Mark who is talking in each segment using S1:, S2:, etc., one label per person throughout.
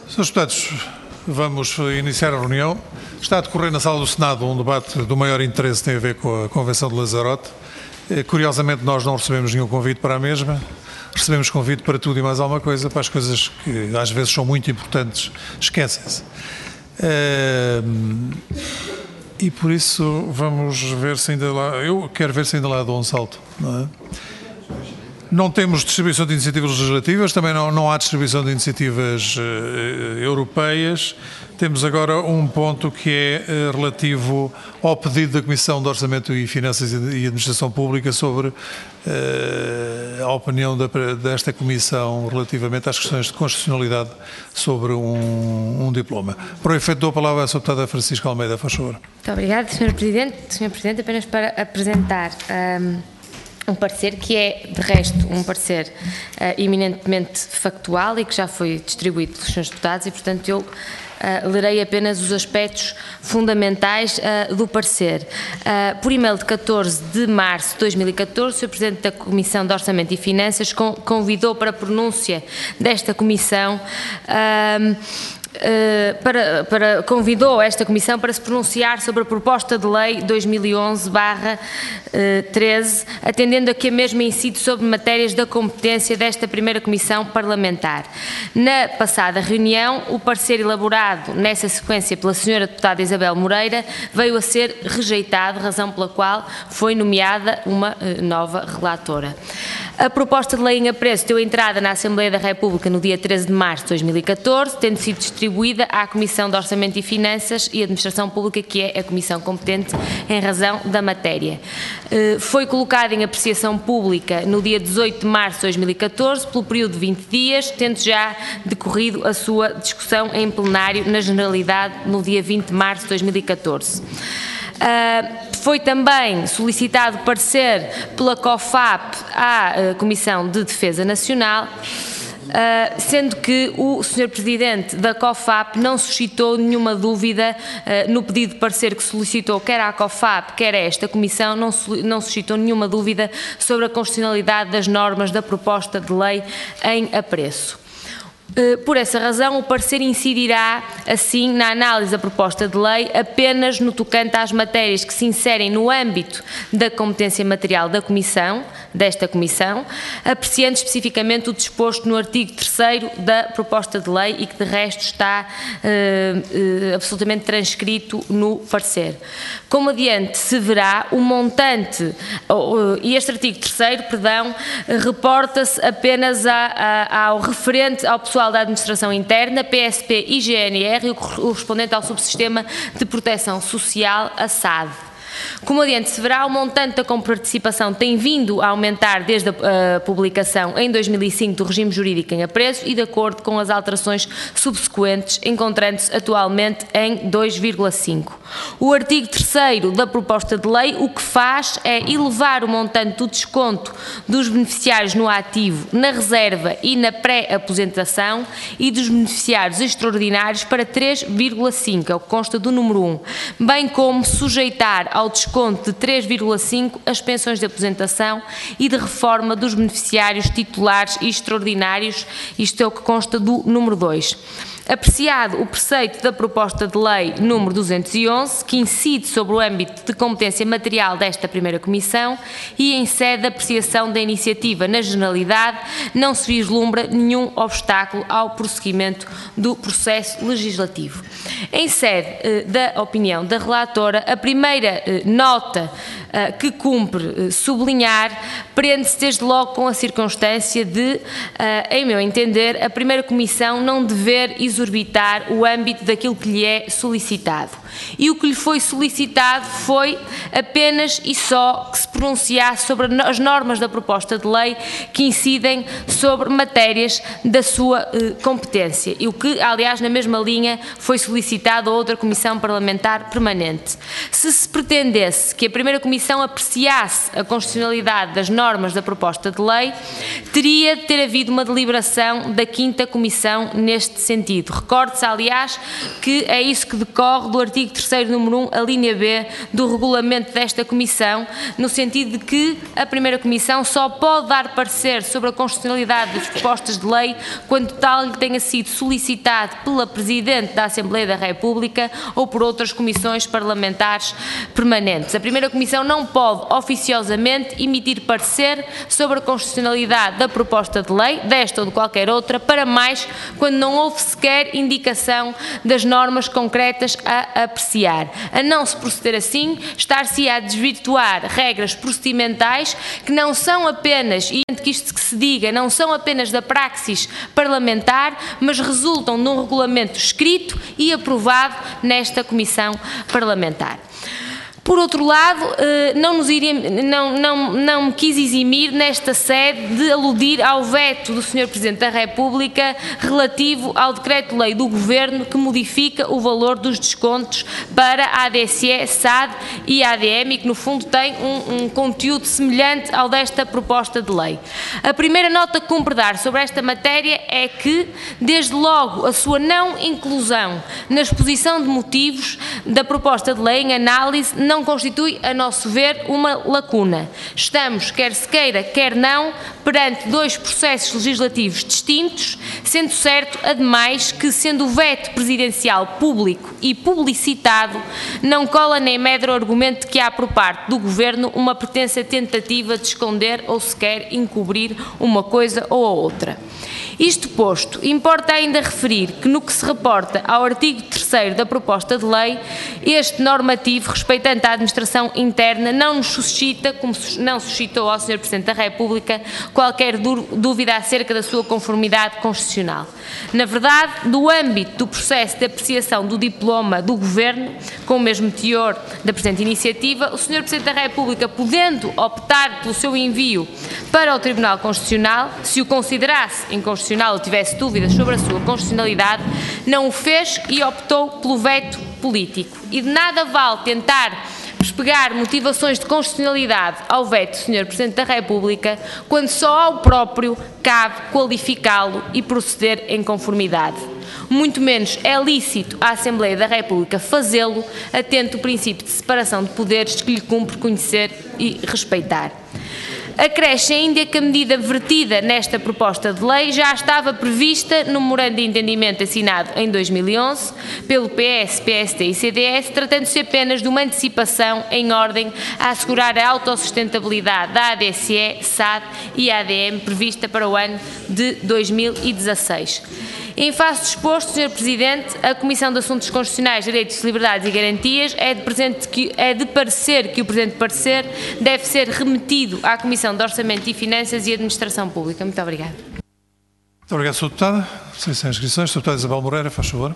S1: Senhores deputados, vamos iniciar a reunião. Está a decorrer na sala do Senado um debate do maior interesse, tem a ver com a Convenção de Lanzarote. Curiosamente, nós não recebemos nenhum convite para a mesma. Recebemos convite para tudo e mais alguma coisa, para as coisas que às vezes são muito importantes, esquecem-se. E por isso vamos ver se ainda lá... Eu quero ver se ainda lá dou um salto, não é? Não temos distribuição de iniciativas legislativas, também não há distribuição de iniciativas europeias. Temos agora um ponto que é relativo ao pedido da Comissão de Orçamento e Finanças e Administração Pública sobre a opinião desta Comissão relativamente às questões de constitucionalidade sobre um diploma. Para o efeito, dou a palavra à Sra. Deputada Francisca Almeida, faz favor.
S2: Muito obrigada, Sr. Presidente. Sr. Presidente, apenas para apresentar um parecer que é, de resto, um parecer eminentemente factual e que já foi distribuído pelos Srs. Deputados e, portanto, eu lerei apenas os aspectos fundamentais do parecer. Por e-mail de 14 de março de 2014, o Sr. Presidente da Comissão de Orçamento e Finanças convidou para a pronúncia desta Comissão convidou esta Comissão para se pronunciar sobre a proposta de lei 2011/13, atendendo a que a mesma incide sobre matérias da competência desta primeira Comissão Parlamentar. Na passada reunião, o parecer elaborado nessa sequência pela Sra. Deputada Isabel Moreira veio a ser rejeitado, razão pela qual foi nomeada uma nova relatora. A proposta de lei em apreço deu entrada na Assembleia da República no dia 13 de março de 2014, tendo sido distribuída à Comissão de Orçamento e Finanças e Administração Pública, que é a comissão competente em razão da matéria. Foi colocada em apreciação pública no dia 18 de março de 2014, pelo período de 20 dias, tendo já decorrido a sua discussão em plenário na Generalidade no dia 20 de março de 2014. Foi também solicitado parecer pela COFAP à Comissão de Defesa Nacional, sendo que o Sr. Presidente da COFAP não suscitou nenhuma dúvida no pedido de parecer que solicitou, quer à COFAP, quer a esta Comissão, não suscitou nenhuma dúvida sobre a constitucionalidade das normas da proposta de lei em apreço. Por essa razão, o parecer incidirá, assim, na análise da proposta de lei apenas no tocante às matérias que se inserem no âmbito da competência material desta Comissão, apreciando especificamente o disposto no artigo 3º da proposta de lei e que, de resto, está absolutamente transcrito no parecer. Como adiante se verá, o montante, e este artigo 3º, perdão, reporta-se apenas ao referente ao pessoal da Administração Interna, PSP e GNR, e o correspondente ao subsistema de proteção social, a SAD. Como adiante se verá, o montante da comparticipação tem vindo a aumentar desde a publicação em 2005 do regime jurídico em apreço e de acordo com as alterações subsequentes, encontrando-se atualmente em 2,5. O artigo 3º da proposta de lei o que faz é elevar o montante do desconto dos beneficiários no ativo, na reserva e na pré-aposentação e dos beneficiários extraordinários para 3,5, é o que consta do número 1, bem como sujeitar ao desconto de 3,5 as pensões de aposentação e de reforma dos beneficiários titulares e extraordinários, isto é o que consta do número 2. Apreciado o preceito da proposta de lei número 211, que incide sobre o âmbito de competência material desta primeira Comissão e em sede de apreciação da iniciativa na Generalidade, não se vislumbra nenhum obstáculo ao prosseguimento do processo legislativo. Em sede da opinião da relatora, a primeira nota que cumpre sublinhar prende-se desde logo com a circunstância de, em meu entender, a primeira Comissão não dever exorbitar o âmbito daquilo que lhe é solicitado. E o que lhe foi solicitado foi apenas e só que se pronunciasse sobre as normas da proposta de lei que incidem sobre matérias da sua competência, e o que, aliás, na mesma linha foi solicitado a outra Comissão Parlamentar Permanente. Se pretendesse que a primeira Comissão apreciasse a constitucionalidade das normas da proposta de lei, teria de ter havido uma deliberação da 5ª Comissão neste sentido. Recorde-se, aliás, que é isso que decorre do artigo 3º, número 1, a linha B do regulamento desta Comissão, no sentido sentido de que a primeira comissão só pode dar parecer sobre a constitucionalidade das propostas de lei quando tal lhe tenha sido solicitado pela Presidente da Assembleia da República ou por outras comissões parlamentares permanentes. A primeira comissão não pode oficiosamente emitir parecer sobre a constitucionalidade da proposta de lei, desta ou de qualquer outra, para mais quando não houve sequer indicação das normas concretas a apreciar. A não se proceder assim, estar-se a desvirtuar regras procedimentais que não são apenas, e que isto que se diga, não são apenas da praxis parlamentar, mas resultam de um regulamento escrito e aprovado nesta comissão parlamentar. Por outro lado, não me quis eximir nesta sede de aludir ao veto do Sr. Presidente da República relativo ao Decreto-Lei do Governo que modifica o valor dos descontos para a ADSE, SAD e ADM e que no fundo tem um conteúdo semelhante ao desta proposta de lei. A primeira nota que cumpre dar sobre esta matéria é que, desde logo, a sua não inclusão na exposição de motivos da proposta de lei em análise não constitui, a nosso ver, uma lacuna. Estamos, quer se queira, quer não, perante dois processos legislativos distintos, sendo certo, ademais, que, sendo o veto presidencial público e publicitado, não cola nem medra o argumento de que há por parte do Governo uma pretensa tentativa de esconder ou sequer encobrir uma coisa ou a outra. Isto posto, importa ainda referir que, no que se reporta ao artigo 3º da proposta de lei, este normativo, respeitante à administração interna, não nos suscita, como não suscitou ao Sr. Presidente da República, qualquer dúvida acerca da sua conformidade constitucional. Na verdade, do âmbito do processo de apreciação do diploma do Governo, com o mesmo teor da presente iniciativa, o Sr. Presidente da República, podendo optar pelo seu envio para o Tribunal Constitucional, se o considerasse inconstitucional ou tivesse dúvidas sobre a sua constitucionalidade, não o fez e optou pelo veto político. E de nada vale tentar pegar motivações de constitucionalidade ao veto do Sr. Presidente da República, quando só ao próprio cabe qualificá-lo e proceder em conformidade. Muito menos é lícito à Assembleia da República fazê-lo, atento ao princípio de separação de poderes que lhe cumpre conhecer e respeitar. Acresce ainda que a medida vertida nesta proposta de lei já estava prevista no memorando de entendimento assinado em 2011 pelo PS, PSD e CDS, tratando-se apenas de uma antecipação em ordem a assegurar a autossustentabilidade da ADSE, SAD e ADM prevista para o ano de 2016. Em face do exposto, Sr. Presidente, a Comissão de Assuntos Constitucionais, Direitos, Liberdades e Garantias é de parecer que o presente parecer deve ser remetido à Comissão de Orçamento e Finanças e Administração Pública. Muito obrigada.
S1: Muito obrigado, Sra. Deputada. Sem inscrições, Sra. Deputada Isabel Moreira, faz favor.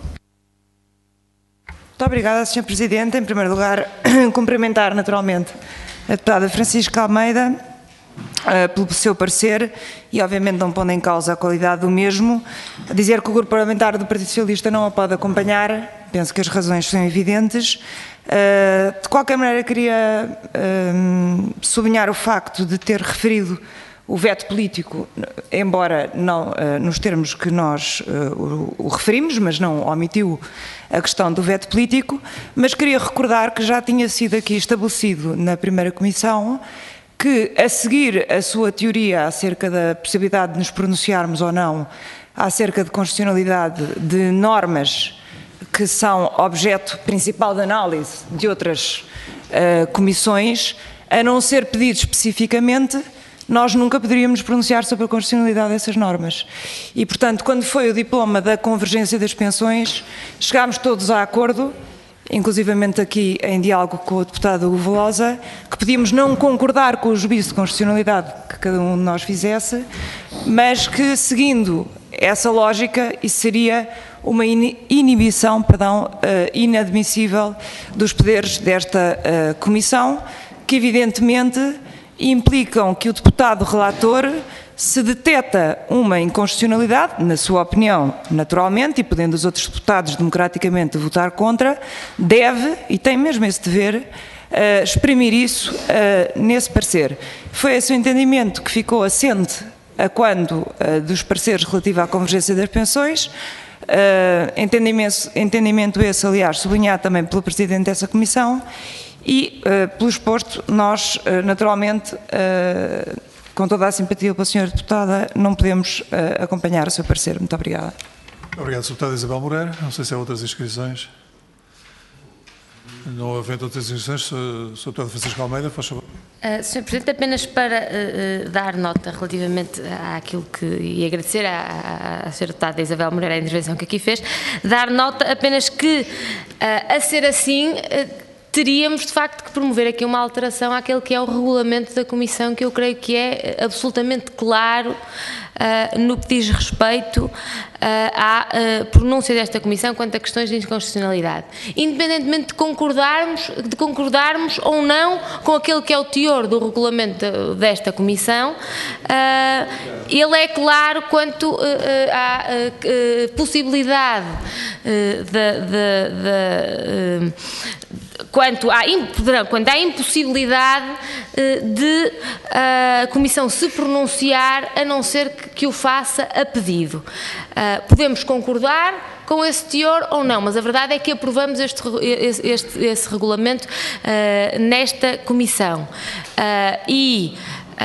S3: Muito obrigada, Sr. Presidente. Em primeiro lugar, cumprimentar naturalmente a deputada Francisca Almeida pelo seu parecer e obviamente não pondo em causa a qualidade do mesmo, dizer que o Grupo Parlamentar do Partido Socialista não a pode acompanhar, penso que as razões são evidentes. De qualquer maneira queria sublinhar o facto de ter referido o veto político, embora não nos termos que nós o referimos, mas não omitiu a questão do veto político, mas queria recordar que já tinha sido aqui estabelecido na primeira comissão que, a seguir a sua teoria acerca da possibilidade de nos pronunciarmos ou não acerca de constitucionalidade de normas que são objeto principal de análise de outras comissões, a não ser pedido especificamente, nós nunca poderíamos pronunciar sobre a constitucionalidade dessas normas. E, portanto, quando foi o diploma da convergência das pensões, chegámos todos a acordo, inclusivamente aqui em diálogo com o deputado Hugo Velosa, que podíamos não concordar com o juízo de constitucionalidade que cada um de nós fizesse, mas que, seguindo essa lógica, isso seria uma inibição, inadmissível dos poderes desta comissão, que evidentemente implicam que o deputado relator, se deteta uma inconstitucionalidade, na sua opinião, naturalmente, e podendo os outros deputados democraticamente votar contra, deve, e tem mesmo esse dever, exprimir isso nesse parecer. Foi esse o entendimento que ficou assente a quando dos pareceres relativos à convergência das pensões, entendimento esse, aliás, sublinhado também pelo Presidente dessa Comissão, E, pelo exposto, nós, naturalmente, com toda a simpatia pela senhora deputada, não podemos acompanhar o seu parecer. Muito obrigada.
S1: Obrigado, Sra. Deputada Isabel Moreira. Não sei se há outras inscrições. Não havendo outras inscrições, Sra. Deputada Francisca Almeida, faz favor.
S2: Sr. Presidente, apenas para dar nota relativamente àquilo que, e agradecer à Sra. Deputada Isabel Moreira a intervenção que aqui fez, dar nota apenas que, a ser assim, teríamos de facto que promover aqui uma alteração àquele que é o regulamento da Comissão, que eu creio que é absolutamente claro no que diz respeito à pronúncia desta Comissão quanto a questões de inconstitucionalidade. Independentemente de concordarmos ou não com aquele que é o teor do regulamento desta Comissão, ele é claro quanto à possibilidade quanto à impossibilidade de a Comissão se pronunciar, a não ser que o faça a pedido. Podemos concordar com esse teor ou não, mas a verdade é que aprovamos esse regulamento nesta Comissão. E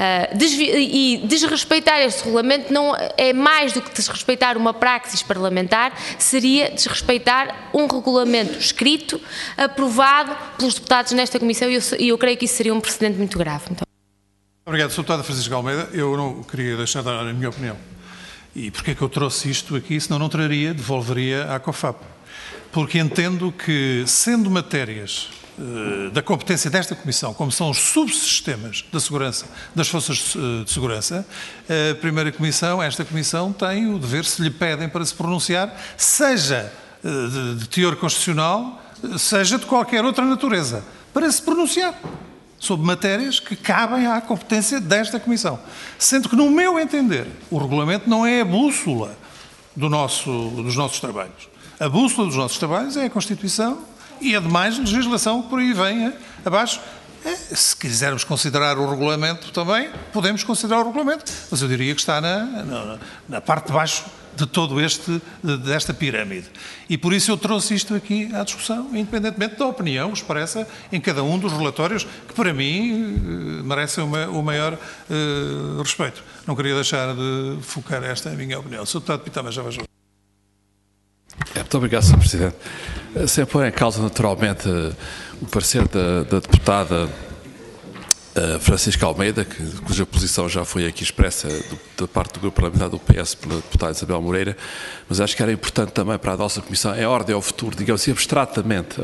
S2: desrespeitar este regulamento não é mais do que desrespeitar uma praxis parlamentar, seria desrespeitar um regulamento escrito, aprovado pelos deputados nesta Comissão, e eu creio que isso seria um precedente muito grave. Então...
S1: Obrigado, Sra. Deputada Francisca Almeida. Eu não queria deixar de dar a minha opinião. E porquê é que eu trouxe isto aqui, senão não traria, devolveria à COFAP? Porque entendo que, sendo matérias da competência desta Comissão, como são os subsistemas da segurança, das forças de segurança, a primeira Comissão, esta Comissão, tem o dever, se lhe pedem para se pronunciar, seja de teor constitucional, seja de qualquer outra natureza, para se pronunciar sobre matérias que cabem à competência desta Comissão. Sendo que, no meu entender, o regulamento não é a bússola dos nossos trabalhos. A bússola dos nossos trabalhos é a Constituição e, ademais, a legislação que por aí vem abaixo. Se quisermos considerar o regulamento também, podemos considerar o regulamento, mas eu diria que está na parte de baixo de todo desta pirâmide. E por isso eu trouxe isto aqui à discussão, independentemente da opinião expressa em cada um dos relatórios, que para mim merecem o maior respeito. Não queria deixar de focar esta minha opinião. Sr. Deputado Pitama, já vejo.
S4: Muito obrigado, Sr. Presidente. Sem pôr em causa, naturalmente, o parecer da deputada Francisca Almeida, cuja posição já foi aqui expressa da parte do Grupo Parlamentar do PS pela deputada Isabel Moreira, mas acho que era importante também para a nossa Comissão, em ordem ao futuro, digamos assim, abstratamente,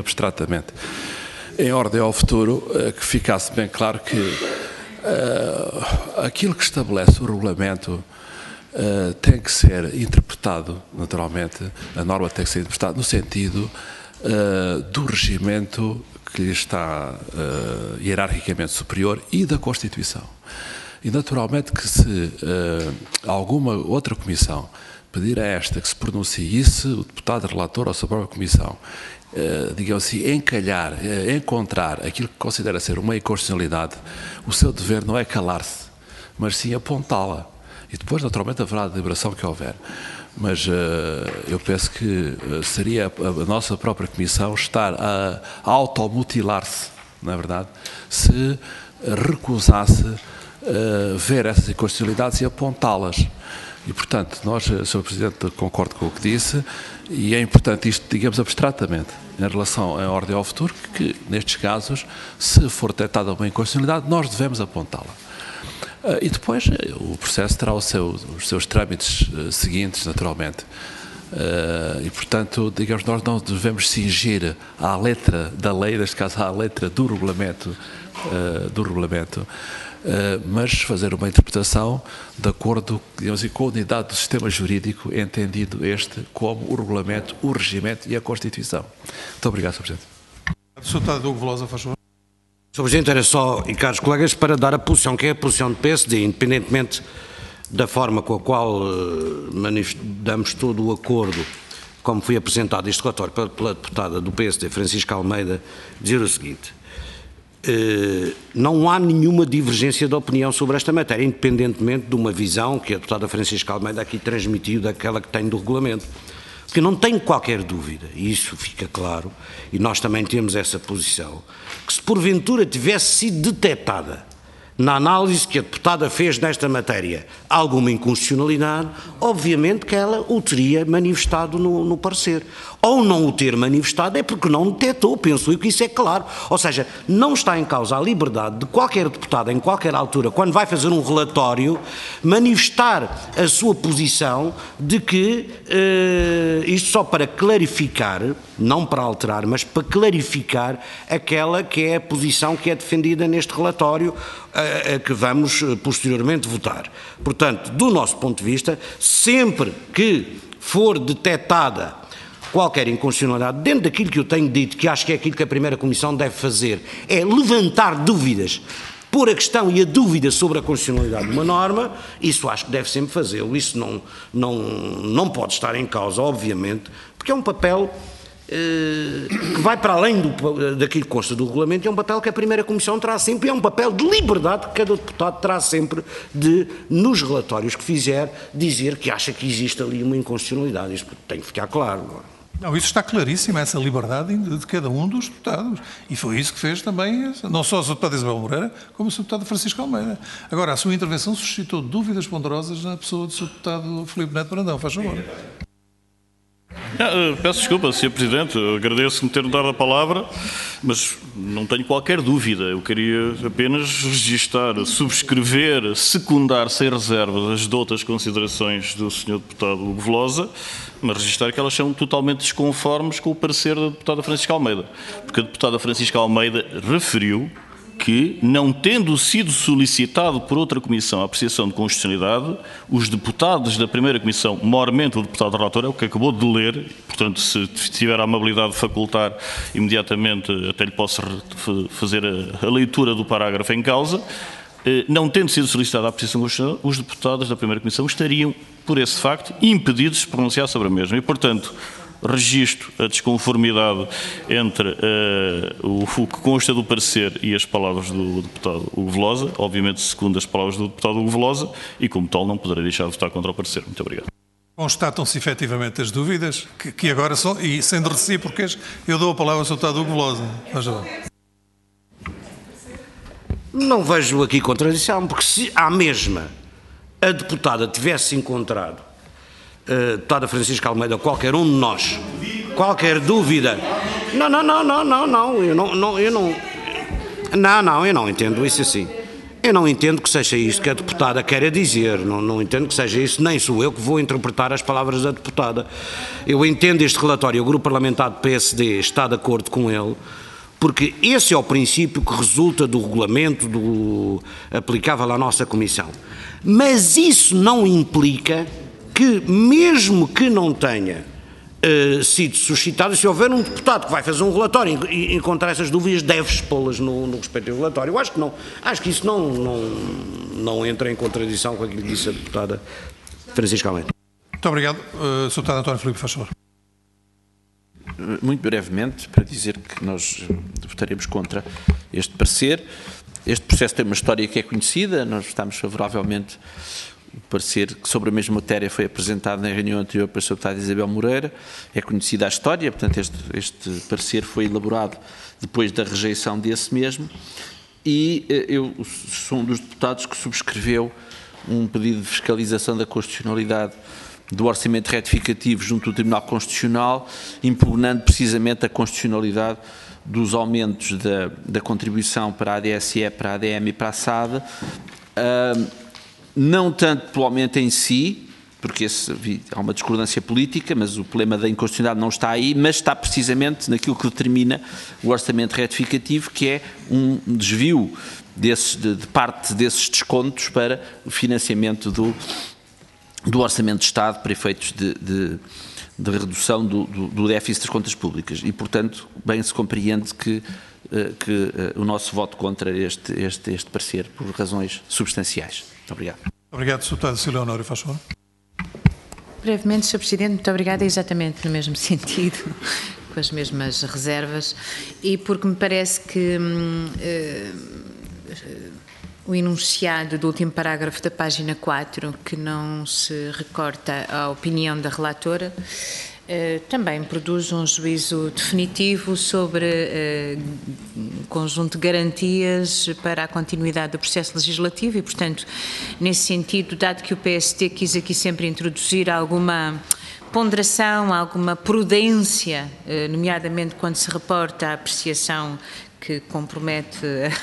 S4: em ordem ao futuro, que ficasse bem claro que aquilo que estabelece o regulamento tem que ser interpretado, naturalmente, a norma tem que ser interpretada no sentido do regimento que lhe está hierarquicamente superior e da Constituição. E, naturalmente, que se alguma outra comissão pedir a esta que se pronuncie, e se o deputado relator ou a sua própria comissão, digamos assim, encontrar aquilo que considera ser uma inconstitucionalidade, o seu dever não é calar-se, mas sim apontá-la. E depois, naturalmente, haverá a deliberação que houver. Mas eu penso que seria a nossa própria Comissão estar a automutilar-se, não é verdade, se recusasse ver essas inconstitucionalidades e apontá-las. E, portanto, nós, Sr. Presidente, concordo com o que disse, e é importante isto, digamos, abstratamente, em relação à ordem ao futuro, que nestes casos, se for detectada uma inconstitucionalidade, nós devemos apontá-la. E depois o processo terá os seus trâmites seguintes, naturalmente. E, portanto, digamos, nós não devemos cingir à letra da lei, neste caso à letra do regulamento, mas fazer uma interpretação de acordo, digamos assim, com a unidade do sistema jurídico, entendido este como o regulamento, o regimento e a Constituição. Muito obrigado, Sr. Presidente.
S1: Sr. Deputado Hugo Velosa, faz favor.
S5: Sr. Presidente, era só, e caros colegas, para dar a posição, que é a posição do PSD, independentemente da forma com a qual manifestamos todo o acordo, como foi apresentado este relatório pela deputada do PSD, Francisca Almeida, dizer o seguinte: não há nenhuma divergência de opinião sobre esta matéria, independentemente de uma visão que a deputada Francisca Almeida aqui transmitiu daquela que tem do regulamento. porque eu não tenho qualquer dúvida, e isso fica claro, e nós também temos essa posição, que se porventura tivesse sido detectada na análise que a deputada fez nesta matéria alguma inconstitucionalidade, obviamente que ela o teria manifestado no parecer. Ou não o ter manifestado é porque não detectou, penso eu que isso é claro. Ou seja, não está em causa a liberdade de qualquer deputado, em qualquer altura, quando vai fazer um relatório, manifestar a sua posição de que, isto só para clarificar, não para alterar, mas para clarificar aquela que é a posição que é defendida neste relatório, que vamos posteriormente votar. Portanto, do nosso ponto de vista, sempre que for detectada qualquer inconstitucionalidade, dentro daquilo que eu tenho dito, que acho que é aquilo que a primeira comissão deve fazer, é levantar dúvidas, pôr a questão e a dúvida sobre a constitucionalidade de uma norma, isso acho que deve sempre fazê-lo, isso não pode estar em causa, obviamente, porque é um papel que vai para além daquilo que consta do regulamento, é um papel que a primeira comissão terá sempre, e é um papel de liberdade que cada deputado terá sempre de, nos relatórios que fizer, dizer que acha que existe ali uma inconstitucionalidade. Isto tem que ficar claro, não é?
S1: Não, isso está claríssimo, essa liberdade de cada um dos deputados. E foi isso que fez também, não só a Sra. Deputada Isabel Moreira, como a Sra. Deputada Francisca Almeida. Agora, a sua intervenção suscitou dúvidas ponderosas na pessoa do Sr. Deputado Filipe Neto Brandão. Faz favor.
S6: Peço desculpa, Sr. Presidente, agradeço-me ter dado a palavra, mas não tenho qualquer dúvida. Eu queria apenas registar, subscrever, secundar sem reservas as doutas considerações do Sr. Deputado Hugo Velosa, mas registar que elas são totalmente desconformes com o parecer da Deputada Francisca Almeida. Porque a Deputada Francisca Almeida referiu que, não tendo sido solicitado por outra comissão a apreciação de constitucionalidade, os deputados da primeira comissão, maiormente o deputado relator, é o que acabou de ler, portanto, se tiver a amabilidade de facultar imediatamente, até lhe posso fazer a leitura do parágrafo em causa, não tendo sido solicitada a apreciação constitucional, os deputados da primeira comissão estariam, por esse facto, impedidos de se pronunciar sobre a mesma. E, portanto, registro a desconformidade entre o que consta do parecer e as palavras do deputado Hugo Velosa, obviamente segundo as palavras do deputado Hugo Velosa, e como tal não poderei deixar de votar contra o parecer. Muito obrigado.
S1: Constatam-se efetivamente as dúvidas, que agora são, e sendo recíprocas, eu dou a palavra ao Sr. Deputado Hugo Velosa. Faz favor.
S5: Não vejo aqui contradição, porque se à mesma a deputada tivesse encontrado deputada Francisca Almeida, qualquer um de nós, qualquer dúvida, eu não entendo isso assim. Eu não entendo que seja isto que a deputada quer dizer, não entendo que seja isso, nem sou eu que vou interpretar as palavras da deputada. Eu entendo este relatório, o grupo parlamentar do PSD está de acordo com ele, porque esse é o princípio que resulta do regulamento aplicável à nossa comissão. Mas isso não implica que, mesmo que não tenha sido suscitado, se houver um deputado que vai fazer um relatório e encontrar essas dúvidas, deve expô-las no respectivo relatório. Eu acho que não. Acho que isso não entra em contradição com aquilo que disse a deputada Francisca Almeida.
S1: Muito obrigado. Sr. Deputado António Filipe, faz favor.
S7: Muito brevemente, para dizer que nós votaremos contra este parecer. Este processo tem uma história que é conhecida, nós votamos favoravelmente. O parecer que sobre a mesma matéria foi apresentado na reunião anterior pela Sra. Deputada Isabel Moreira. É conhecida a história, portanto este parecer foi elaborado depois da rejeição desse mesmo, e eu sou um dos deputados que subscreveu um pedido de fiscalização da constitucionalidade do orçamento retificativo junto do Tribunal Constitucional, impugnando precisamente a constitucionalidade dos aumentos da contribuição para a ADSE, para a ADM e para a SAD, não tanto pelo aumento em si, porque há uma discordância política, mas o problema da inconstitucionalidade não está aí, mas está precisamente naquilo que determina o orçamento retificativo, que é um desvio de parte desses descontos para o financiamento do orçamento de Estado para efeitos de redução do déficit das contas públicas. E, portanto, bem se compreende que o nosso voto contra este parecer por razões substanciais. Muito obrigado.
S1: Obrigado, Sr. Deputado Cecília Honório, faz favor.
S8: Brevemente, Sr. Presidente, muito obrigada, exatamente no mesmo sentido, com as mesmas reservas, e porque me parece que o enunciado do último parágrafo da página 4, que não se recorta à opinião da relatora, Também produz um juízo definitivo sobre um conjunto de garantias para a continuidade do processo legislativo e, portanto, nesse sentido, dado que o PST quis aqui sempre introduzir alguma ponderação, alguma prudência, nomeadamente quando se reporta a apreciação que compromete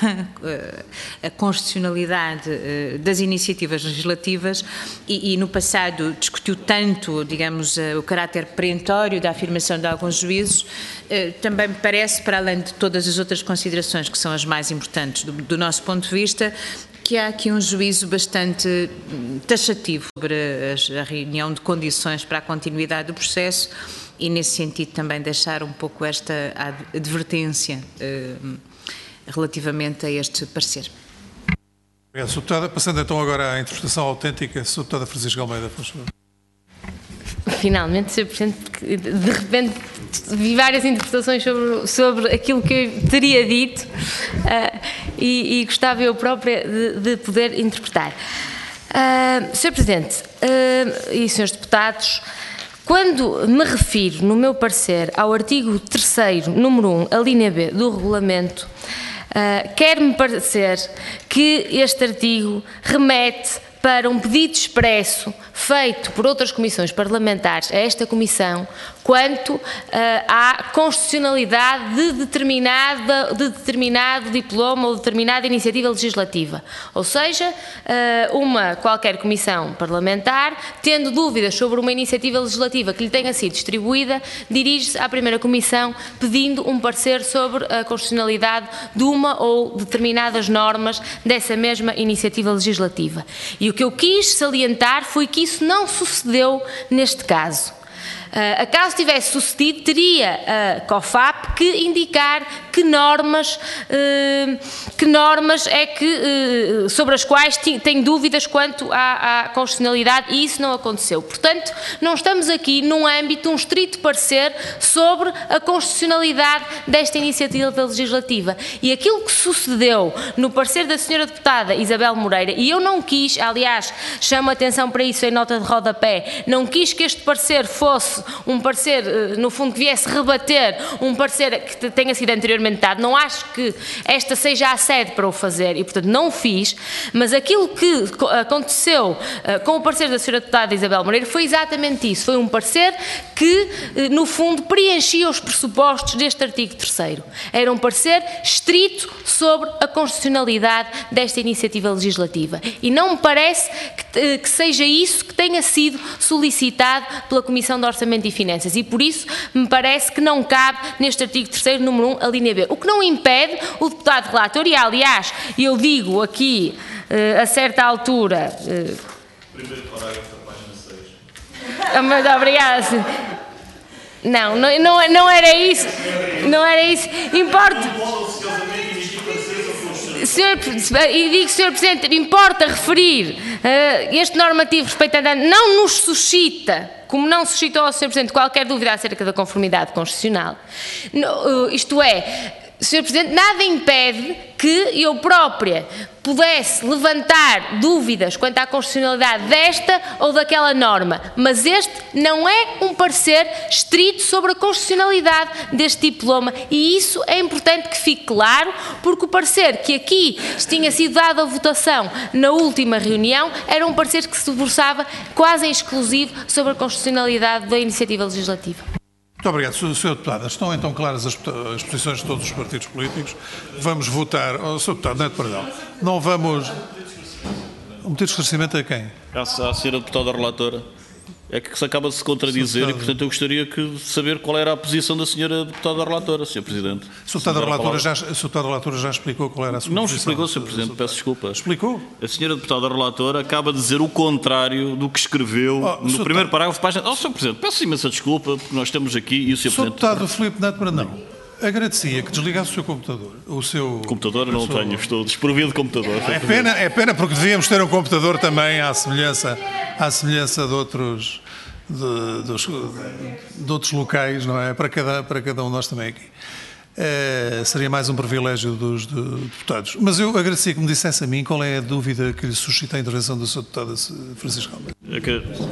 S8: a constitucionalidade das iniciativas legislativas e no passado discutiu tanto, digamos, o caráter perentório da afirmação de alguns juízos, também me parece, para além de todas as outras considerações que são as mais importantes do nosso ponto de vista, que há aqui um juízo bastante taxativo sobre a reunião de condições para a continuidade do processo e, nesse sentido, também deixar um pouco esta advertência relativamente a este parecer.
S1: Obrigado, Sr. Deputada. Passando então agora à interpretação autêntica, Sr. Deputada Francisca Almeida, por favor.
S2: Finalmente, Sr. Presidente, porque de repente vi várias interpretações sobre aquilo que eu teria dito e gostava eu própria de poder interpretar. Sr. Presidente e Srs. Deputados, quando me refiro, no meu parecer, ao artigo 3º, número 1, a linha B do regulamento, quer-me parecer que este artigo remete para um pedido expresso feito por outras comissões parlamentares a esta Comissão quanto à constitucionalidade de determinado diploma ou determinada iniciativa legislativa. Ou seja, qualquer comissão parlamentar, tendo dúvidas sobre uma iniciativa legislativa que lhe tenha sido distribuída, dirige-se à primeira comissão pedindo um parecer sobre a constitucionalidade de uma ou determinadas normas dessa mesma iniciativa legislativa. E o que eu quis salientar foi que isso não sucedeu neste caso. Caso tivesse sucedido, teria a COFAP que indicar que normas é que, sobre as quais tem dúvidas quanto à constitucionalidade, e isso não aconteceu. Portanto, não estamos aqui num âmbito de um estrito parecer sobre a constitucionalidade desta iniciativa legislativa. E aquilo que sucedeu no parecer da Sra. Deputada Isabel Moreira, e eu não quis, aliás, chamo a atenção para isso em nota de rodapé, não quis que este parecer fosse um parecer, no fundo, que viesse rebater um parecer que tenha sido anteriormente dado. Não acho que esta seja a sede para o fazer e, portanto, não o fiz, mas aquilo que aconteceu com o parecer da Sra. Deputada Isabel Moreira foi exatamente isso. Foi um parecer que, no fundo, preenchia os pressupostos deste artigo 3º. Era um parecer estrito sobre a constitucionalidade desta iniciativa legislativa. E não me parece que seja isso que tenha sido solicitado pela Comissão de Orçamento e Finanças e por isso me parece que não cabe neste artigo 3º, número 1, a linha B. O que não impede o deputado relator, e aliás, eu digo aqui, a certa altura...
S6: Primeiro parágrafo da página 6.
S2: Muito obrigada. Não era isso. Não era isso. Importa... E digo, Sr. Presidente, importa referir este normativo respeitando não nos suscita, como não suscitou ao Sr. Presidente qualquer dúvida acerca da conformidade constitucional. Isto é, Sr. Presidente, nada impede que eu própria pudesse levantar dúvidas quanto à constitucionalidade desta ou daquela norma, mas este não é um parecer estrito sobre a constitucionalidade deste diploma e isso é importante que fique claro, porque o parecer que aqui tinha sido dado à votação na última reunião era um parecer que se debruçava quase em exclusivo sobre a constitucionalidade da iniciativa legislativa.
S1: Muito obrigado, Sr. Deputada. Estão então claras as posições de todos os partidos políticos. Vamos votar. Sr. Deputado Neto Pardal, não vamos... Um pedido de esclarecimento a quem?
S6: À Sra. Deputada Relatora. É que se acaba de se contradizer e, portanto, eu gostaria de saber qual era a posição da Sra. Deputada Relatora, Sr. Presidente.
S1: Sr. Deputada Relatora já explicou qual era a sua posição.
S6: Não explicou, Sr. Presidente, peço desculpa.
S1: Explicou?
S6: A Sra. Deputada Relatora acaba de dizer o contrário do que escreveu no primeiro parágrafo de página... Sr. Presidente, peço imensa desculpa, porque nós estamos aqui e o Sr. Presidente...
S1: Sr. Deputado Filipe Neto Pardal, agradecia que desligasse o seu computador.
S6: Computador não tenho, estou desprovido de computador.
S1: É pena porque devíamos ter um computador também à semelhança de outros locais, não é? Para cada um de nós também aqui. Seria mais um privilégio dos deputados. Mas eu agradecia que me dissesse a mim qual é a dúvida que lhe suscita a intervenção do Sr. Deputado Francisco Almeida.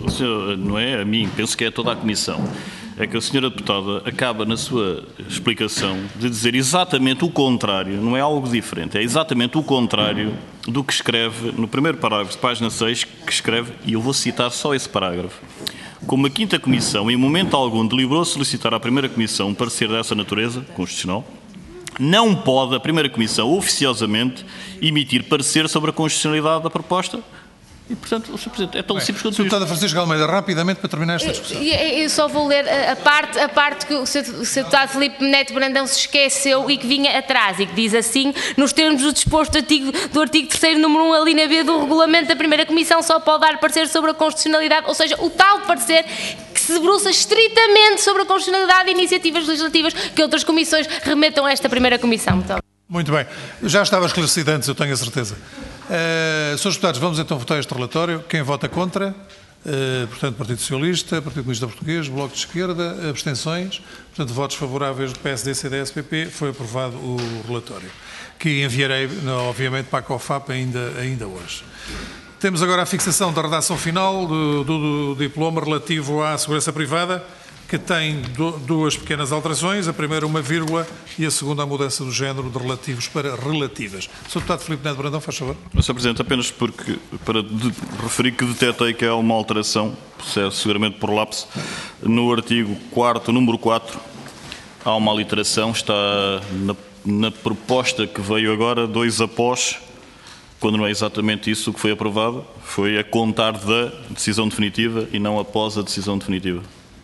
S6: não é a mim, penso que é a toda a Comissão, é que a senhora deputada acaba na sua explicação de dizer exatamente o contrário, não é algo diferente, é exatamente o contrário do que escreve no primeiro parágrafo de página 6, que escreve, e eu vou citar só esse parágrafo: como a 5ª Comissão, em momento algum, deliberou solicitar à primeira Comissão um parecer dessa natureza, constitucional, não pode a primeira Comissão, oficiosamente, emitir parecer sobre a constitucionalidade da proposta. E, portanto, Sr. Presidente, é tão simples quanto isto.
S1: Deputada Francisco Almeida, rapidamente para terminar esta discussão.
S2: Eu só vou ler a parte que o Sr. Deputado Filipe Neto Brandão se esqueceu e que vinha atrás, e que diz assim: nos termos do disposto do artigo 3º, número 1, a linha B do regulamento da primeira Comissão, só pode dar parecer sobre a constitucionalidade, ou seja, o tal parecer que se debruça estritamente sobre a constitucionalidade de iniciativas legislativas que outras comissões remetam a esta primeira Comissão.
S1: Muito bem. Já estava esclarecido antes, eu tenho a certeza. Senhores deputados, vamos então votar este relatório. Quem vota contra? Portanto, Partido Socialista, Partido Comunista Português, Bloco de Esquerda, abstenções. Portanto, votos favoráveis do PSD, CDS, PP. Foi aprovado o relatório, que enviarei, obviamente, para a COFAP ainda hoje. Temos agora a fixação da redação final do diploma relativo à segurança privada, que tem duas pequenas alterações, a primeira uma vírgula e a segunda a mudança do género de relativos para relativas. Sr. Deputado Filipe Neto Brandão, faz favor.
S6: Sr. Presidente, apenas para referir que detetei que há uma alteração, seguramente por lapso, no artigo 4º, número 4, há uma aliteração, está na proposta que veio agora, 2 após, quando não é exatamente isso o que foi aprovado, foi a contar da decisão definitiva e não após a decisão definitiva.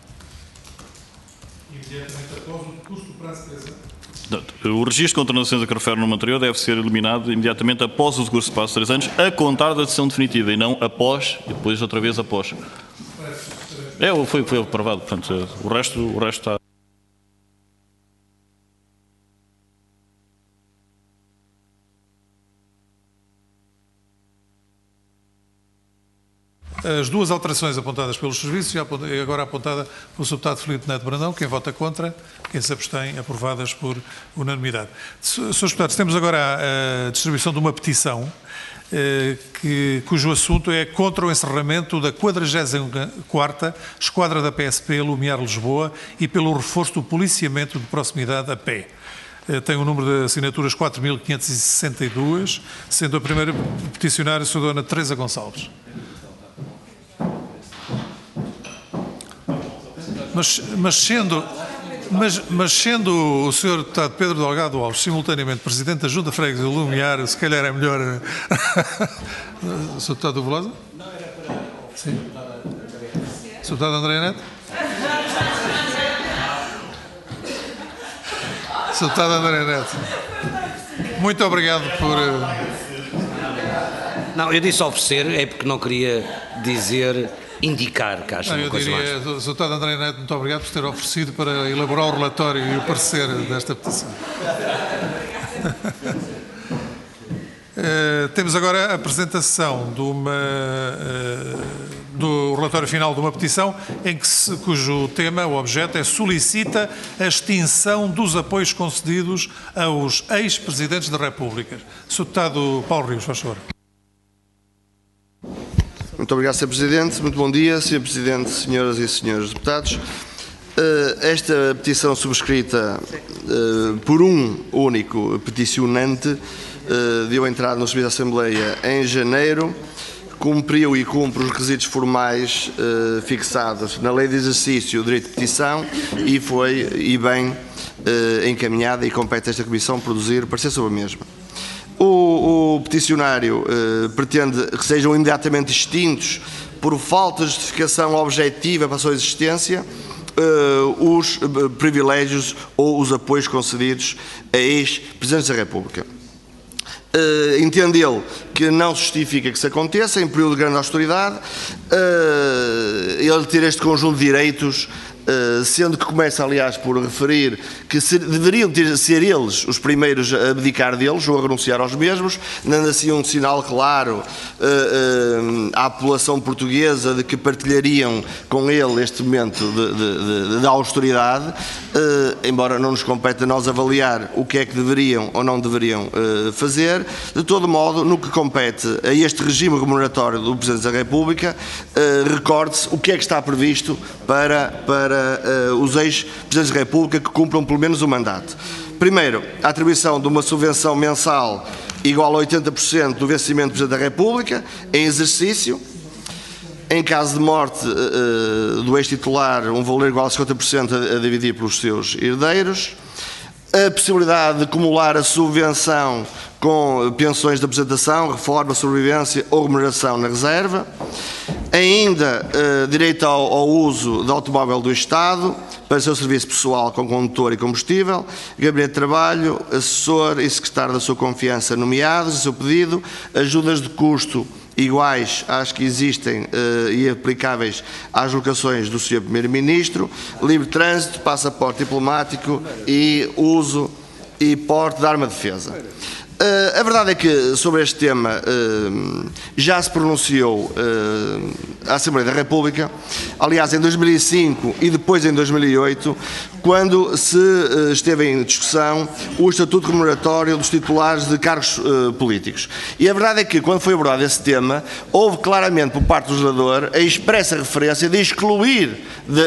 S6: O registro contra nações a que refere no anterior deve ser eliminado imediatamente após o decurso de prazo de 3 anos, a contar da decisão definitiva, e não após, e depois outra vez após. Foi aprovado, portanto, o resto está...
S1: As duas alterações apontadas pelos serviços e agora apontada pelo Sr. Deputado Filipe Neto Brandão. Quem vota contra, quem se abstém, aprovadas por unanimidade. Srs. Deputados, temos agora a distribuição de uma petição cujo assunto é contra o encerramento da 44ª Esquadra da PSP Lumiar Lisboa e pelo reforço do policiamento de proximidade a pé. Tem um número de assinaturas 4.562, sendo a primeira peticionária a Sra. Dona Teresa Gonçalves. Mas sendo o Sr. Deputado Pedro Delgado Alves simultaneamente Presidente da Junta Freguesia do Lumiar, se calhar é melhor... Sr. Deputado Velosa? Não, era para... Sim. Sr. Deputado André Neto? Sr. Deputado André Neto. Muito obrigado por...
S5: Não, eu disse oferecer, é porque não queria dizer... indicar que acha uma coisa mais.
S1: Sr. Deputado André Neto, muito obrigado por ter oferecido para elaborar o relatório e o parecer desta petição. Temos agora a apresentação do relatório final de uma petição cujo tema, o objeto, é solicita a extinção dos apoios concedidos aos ex-presidentes da República. Sr. Deputado Paulo Rios, faz favor.
S9: Muito obrigado, Sr. Presidente. Muito bom dia, Sr. Presidente, senhoras e senhores deputados. Esta petição subscrita por um único peticionante deu entrada no Serviço da Assembleia em janeiro, cumpriu e cumpre os requisitos formais fixados na Lei de Exercício do Direito de Petição e foi, e bem, encaminhada, e compete a esta Comissão produzir parecer sobre a mesma. O peticionário pretende que sejam imediatamente extintos, por falta de justificação objetiva para a sua existência, os privilégios ou os apoios concedidos a ex-presidentes da República. Entende ele que não justifica que isso aconteça em período de grande austeridade, ele ter este conjunto de direitos sendo que começa, aliás, por referir que deveriam ser eles os primeiros a abdicar deles ou a renunciar aos mesmos, dando assim um sinal claro à população portuguesa de que partilhariam com ele este momento de austeridade, embora não nos compete a nós avaliar o que é que deveriam ou não deveriam fazer. De todo modo, no que compete a este regime remuneratório do Presidente da República, recorde-se o que é que está previsto para os ex-Presidentes da República que cumpram pelo menos o mandato. Primeiro, a atribuição de uma subvenção mensal igual a 80% do vencimento do Presidente da República, em exercício. Em caso de morte do ex-titular, um valor igual a 50% a dividir pelos seus herdeiros. A possibilidade de acumular a subvenção com pensões de apresentação, reforma, sobrevivência ou remuneração na reserva. Ainda direito ao uso de automóvel do Estado para seu serviço pessoal com condutor e combustível, gabinete de trabalho, assessor e secretário da sua confiança nomeados, a seu pedido, ajudas de custo iguais às que existem e aplicáveis às locações do Sr. Primeiro-Ministro, livre trânsito, passaporte diplomático e uso e porte de arma de defesa. A verdade é que sobre este tema já se pronunciou a Assembleia da República, aliás em 2005 e depois em 2008, quando se esteve em discussão o Estatuto Remuneratório dos titulares de cargos políticos. E a verdade é que quando foi abordado esse tema, houve claramente por parte do legislador a expressa referência de excluir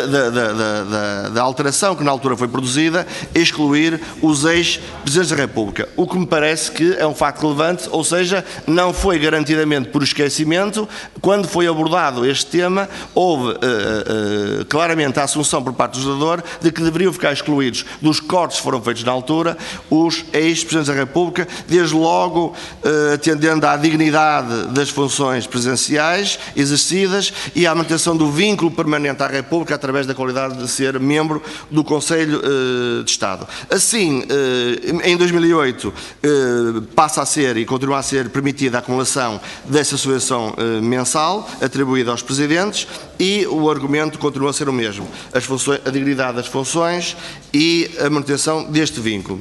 S9: da alteração que na altura foi produzida, excluir os ex-Presidentes da República, o que me parece que é um facto relevante, ou seja, não foi garantidamente por esquecimento. Quando foi abordado este tema, houve claramente a assunção por parte do legislador de que deveriam ficar excluídos dos cortes que foram feitos na altura os ex-Presidentes da República, desde logo atendendo à dignidade das funções presidenciais exercidas e à manutenção do vínculo permanente à República através da qualidade de ser membro do Conselho de Estado. Assim, em 2008, passa a ser e continua a ser permitida a acumulação dessa subvenção mensal atribuída aos Presidentes e o argumento continua a ser o mesmo, a dignidade das funções e a manutenção deste vínculo.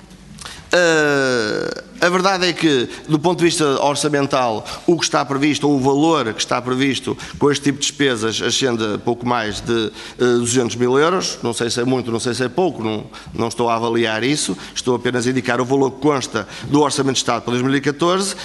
S9: A verdade é que, do ponto de vista orçamental, o que está previsto, ou o valor que está previsto com este tipo de despesas, ascende a pouco mais de 200 mil euros. Não sei se é muito, não sei se é pouco, não estou a avaliar isso, estou apenas a indicar o valor que consta do Orçamento de Estado para 2014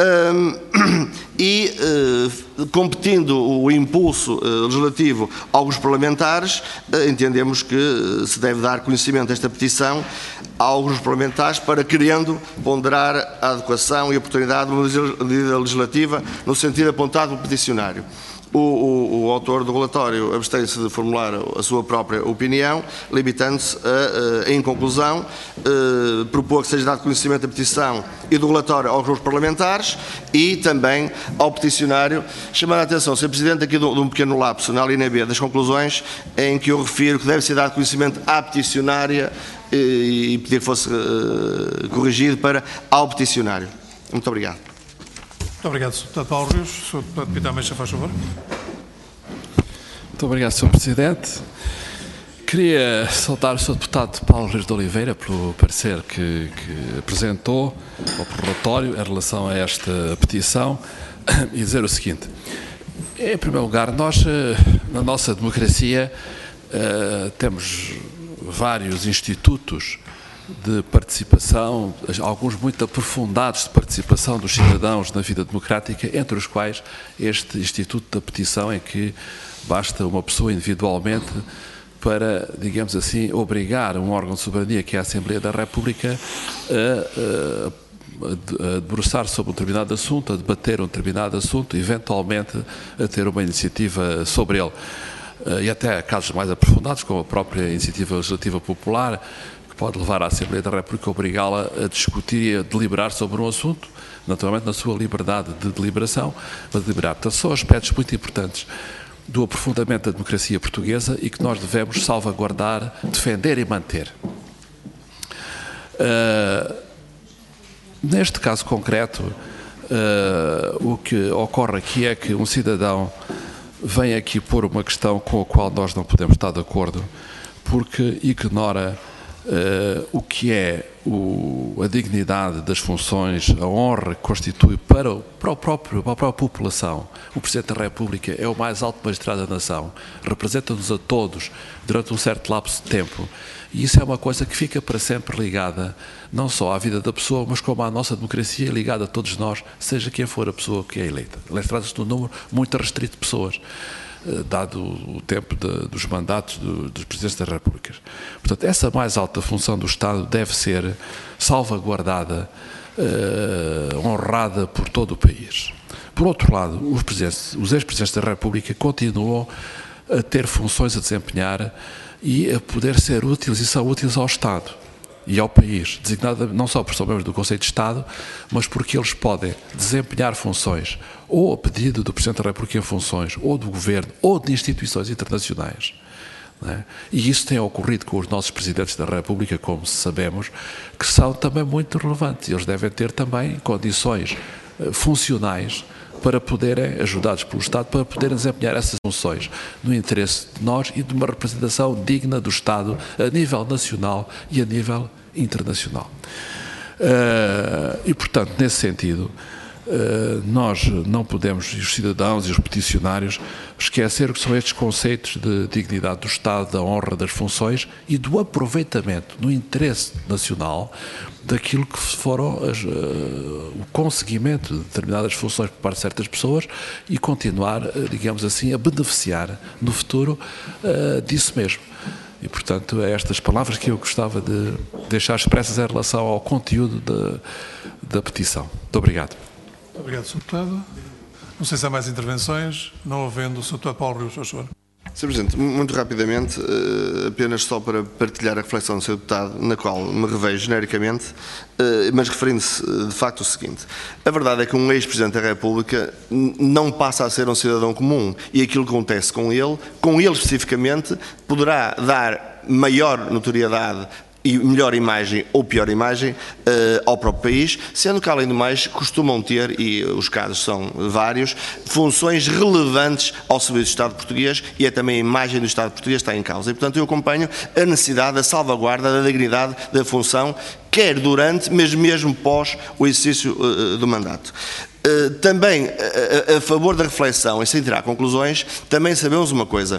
S9: e, competindo o impulso legislativo aos parlamentares, entendemos que se deve dar conhecimento desta petição aos parlamentares para, querendo ponderar a adequação e a oportunidade de uma medida legislativa no sentido apontado pelo peticionário. O autor do relatório abstém-se de formular a sua própria opinião, limitando-se a, em conclusão, propor que seja dado conhecimento da petição e do relatório aos grupos parlamentares e também ao peticionário, chamando a atenção, Sr. Presidente, aqui de um pequeno lapso na linha B das conclusões, em que eu refiro que deve ser dado conhecimento à peticionária e pedir que fosse corrigido para ao peticionário. Muito obrigado.
S1: Muito obrigado, Sr. Deputado Paulo Rios. Sr. Deputado Pita Ameixa, faz favor.
S4: Muito obrigado, Sr. Presidente. Queria saudar o Sr. Deputado Paulo Rios de Oliveira pelo parecer que apresentou, ou pelo relatório, em relação a esta petição, e dizer o seguinte. Em primeiro lugar, nós, na nossa democracia, temos vários institutos de participação, alguns muito aprofundados de participação dos cidadãos na vida democrática, entre os quais este Instituto da Petição, em que basta uma pessoa individualmente para, digamos assim, obrigar um órgão de soberania, que é a Assembleia da República, a debruçar sobre um determinado assunto, a debater um determinado assunto, eventualmente a ter uma iniciativa sobre ele. E até casos mais aprofundados, como a própria iniciativa legislativa popular, que pode levar a Assembleia da República a obrigá-la a discutir e a deliberar sobre um assunto, naturalmente na sua liberdade de deliberação, mas deliberar. Portanto, são aspectos muito importantes do aprofundamento da democracia portuguesa e que nós devemos salvaguardar, defender e manter. Neste caso concreto, o que ocorre aqui é que um cidadão vem aqui pôr uma questão com a qual nós não podemos estar de acordo, porque ignora o que é a dignidade das funções, a honra que constitui para a própria população. O Presidente da República é o mais alto magistrado da nação, representa-nos a todos durante um certo lapso de tempo, e isso é uma coisa que fica para sempre ligada, não só à vida da pessoa, mas como à nossa democracia, ligada a todos nós, seja quem for a pessoa que é eleita. Aliás, trata-se de um número muito restrito de pessoas, dado o tempo dos mandatos dos Presidentes das Repúblicas. Portanto, essa mais alta função do Estado deve ser salvaguardada, honrada por todo o país. Por outro lado, os ex-Presidentes da República continuam a ter funções a desempenhar e a poder ser úteis e são úteis ao Estado e ao país, designado não só por serem membros do Conselho de Estado, mas porque eles podem desempenhar funções ou a pedido do Presidente da República em funções, ou do Governo, ou de instituições internacionais. Não é? E isso tem ocorrido com os nossos Presidentes da República, como sabemos, que são também muito relevantes. Eles devem ter também condições funcionais para poderem, ajudados pelo Estado, para poderem desempenhar essas funções no interesse de nós e de uma representação digna do Estado a nível nacional e a nível internacional. E, portanto, nesse sentido, nós não podemos, e os cidadãos e os peticionários, esquecer que são estes conceitos de dignidade do Estado, da honra das funções e do aproveitamento no interesse nacional daquilo que foram o conseguimento de determinadas funções por parte de certas pessoas e continuar, digamos assim, a beneficiar no futuro disso mesmo. E, portanto, é estas palavras que eu gostava de deixar expressas em relação ao conteúdo da petição. Muito obrigado.
S1: Muito obrigado, Sr. Deputado. Não sei se há mais intervenções. Não havendo, o Sr. Deputado Paulo Rios, por favor.
S9: Sr. Presidente, muito rapidamente, apenas só para partilhar a reflexão do Sr. Deputado, na qual me revejo genericamente, mas referindo-se de facto o seguinte: a verdade é que um ex-Presidente da República não passa a ser um cidadão comum, e aquilo que acontece com ele especificamente, poderá dar maior notoriedade e melhor imagem ou pior imagem ao próprio país, sendo que, além do mais, costumam ter, e os casos são vários, funções relevantes ao serviço do Estado português, e é também a imagem do Estado português que está em causa. E, portanto, eu acompanho a necessidade da salvaguarda da dignidade da função, quer durante, mas mesmo pós o exercício do mandato. Também, a favor da reflexão e sem tirar conclusões, também sabemos uma coisa: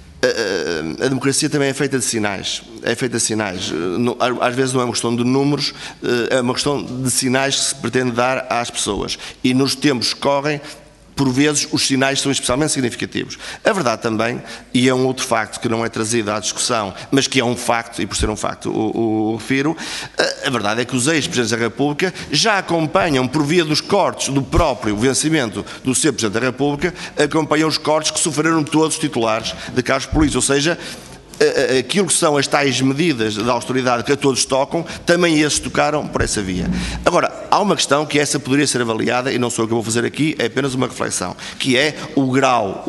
S9: a democracia também é feita de sinais. É feita de sinais. Às vezes não é uma questão de números, é uma questão de sinais que se pretende dar às pessoas. E nos tempos que correm, por vezes, os sinais são especialmente significativos. A verdade também, e é um outro facto que não é trazido à discussão, mas que é um facto, e por ser um facto o refiro, a verdade é que os ex-Presidentes da República já acompanham, por via dos cortes do próprio vencimento do seu Presidente da República, acompanham os cortes que sofreram todos os titulares de cargos políticos, ou seja, aquilo que são as tais medidas de austeridade que a todos tocam, também esses tocaram por essa via. Agora, há uma questão que essa poderia ser avaliada, e não sou eu que vou fazer aqui, é apenas uma reflexão, que é o grau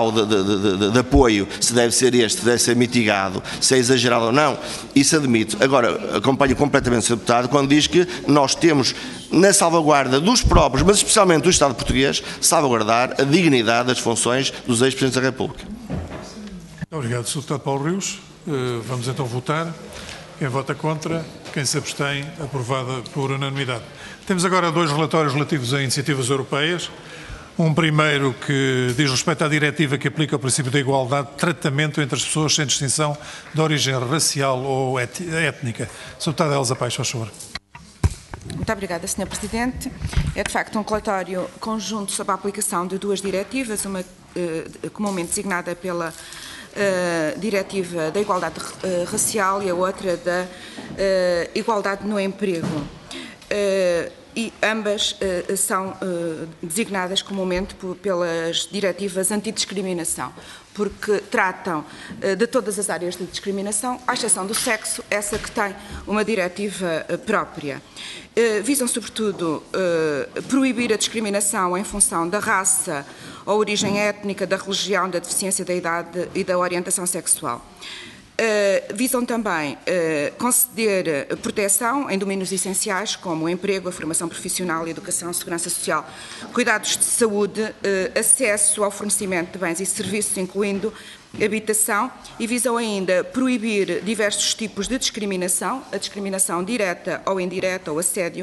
S9: de apoio, se deve ser este, se deve ser mitigado, se é exagerado ou não, isso admito. Agora, acompanho completamente o Sr. Deputado quando diz que nós temos, na salvaguarda dos próprios, mas especialmente do Estado português, salvaguardar a dignidade das funções dos ex-Presidentes da República.
S1: Obrigado, Sr. Deputado Paulo Rios. Vamos então votar. Quem vota contra, quem se abstém, aprovada por unanimidade. Temos agora dois relatórios relativos a iniciativas europeias. Um primeiro que diz respeito à diretiva que aplica o princípio da igualdade de tratamento entre as pessoas sem distinção de origem racial ou étnica. Sr. Deputada Elsa Paes, faz favor.
S10: Muito obrigada, Sr. Presidente. É de facto um relatório conjunto sobre a aplicação de duas diretivas, uma comumente designada pela Diretiva da Igualdade Racial e a outra da Igualdade no Emprego. E ambas são designadas comumente pelas diretivas antidiscriminação, porque tratam de todas as áreas de discriminação, à exceção do sexo, essa que tem uma diretiva própria. Visam, sobretudo, proibir a discriminação em função da raça, a origem étnica, da religião, da deficiência da idade e da orientação sexual. Visam também conceder proteção em domínios essenciais como o emprego, a formação profissional, a educação, a segurança social, cuidados de saúde, acesso ao fornecimento de bens e serviços, incluindo habitação, e visam ainda proibir diversos tipos de discriminação, a discriminação direta ou indireta, ou assédio,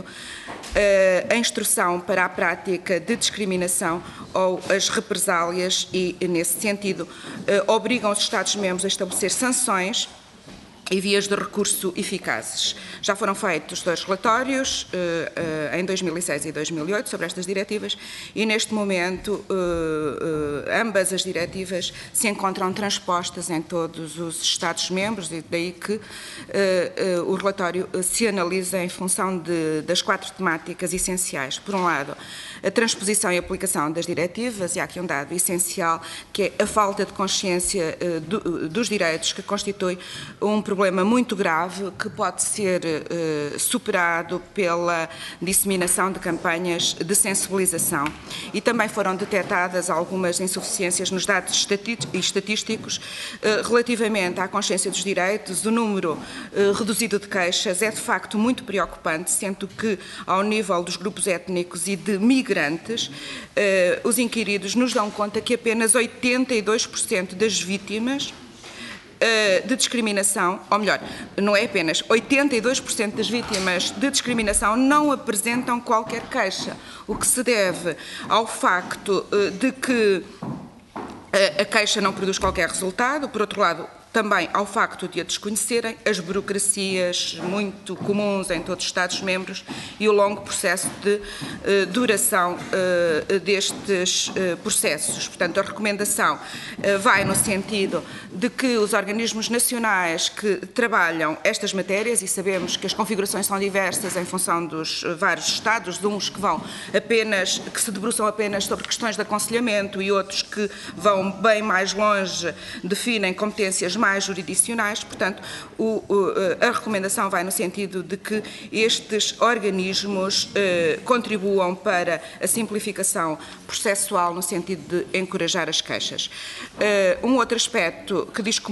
S10: a instrução para a prática de discriminação ou as represálias e, nesse sentido, obrigam os Estados-membros a estabelecer sanções e vias de recurso eficazes. Já foram feitos 2 relatórios, em 2006 e 2008, sobre estas diretivas, e neste momento ambas as diretivas se encontram transpostas em todos os Estados-membros, e daí que o relatório se analisa em função das 4 temáticas essenciais. Por um lado, a transposição e aplicação das diretivas, e há aqui um dado essencial, que é a falta de consciência dos direitos, que constitui um problema muito grave que pode ser superado pela disseminação de campanhas de sensibilização. E também foram detectadas algumas insuficiências nos dados estatísticos relativamente à consciência dos direitos. O número reduzido de queixas é de facto muito preocupante, sendo que ao nível dos grupos étnicos e de migrantes, os inquiridos nos dão conta que apenas 82% das vítimas de discriminação, ou melhor, não é apenas, 82% das vítimas de discriminação não apresentam qualquer queixa, o que se deve ao facto de que a queixa não produz qualquer resultado, por outro lado, também ao facto de a desconhecerem, as burocracias muito comuns em todos os Estados-membros e o longo processo de duração destes processos. Portanto, a recomendação vai no sentido de que os organismos nacionais que trabalham estas matérias, e sabemos que as configurações são diversas em função dos vários Estados, de uns que se debruçam apenas sobre questões de aconselhamento e outros que vão bem mais longe, definem competências mais jurisdicionais. Portanto, a recomendação vai no sentido de que estes organismos contribuam para a simplificação processual no sentido de encorajar as queixas. Um outro aspecto que diz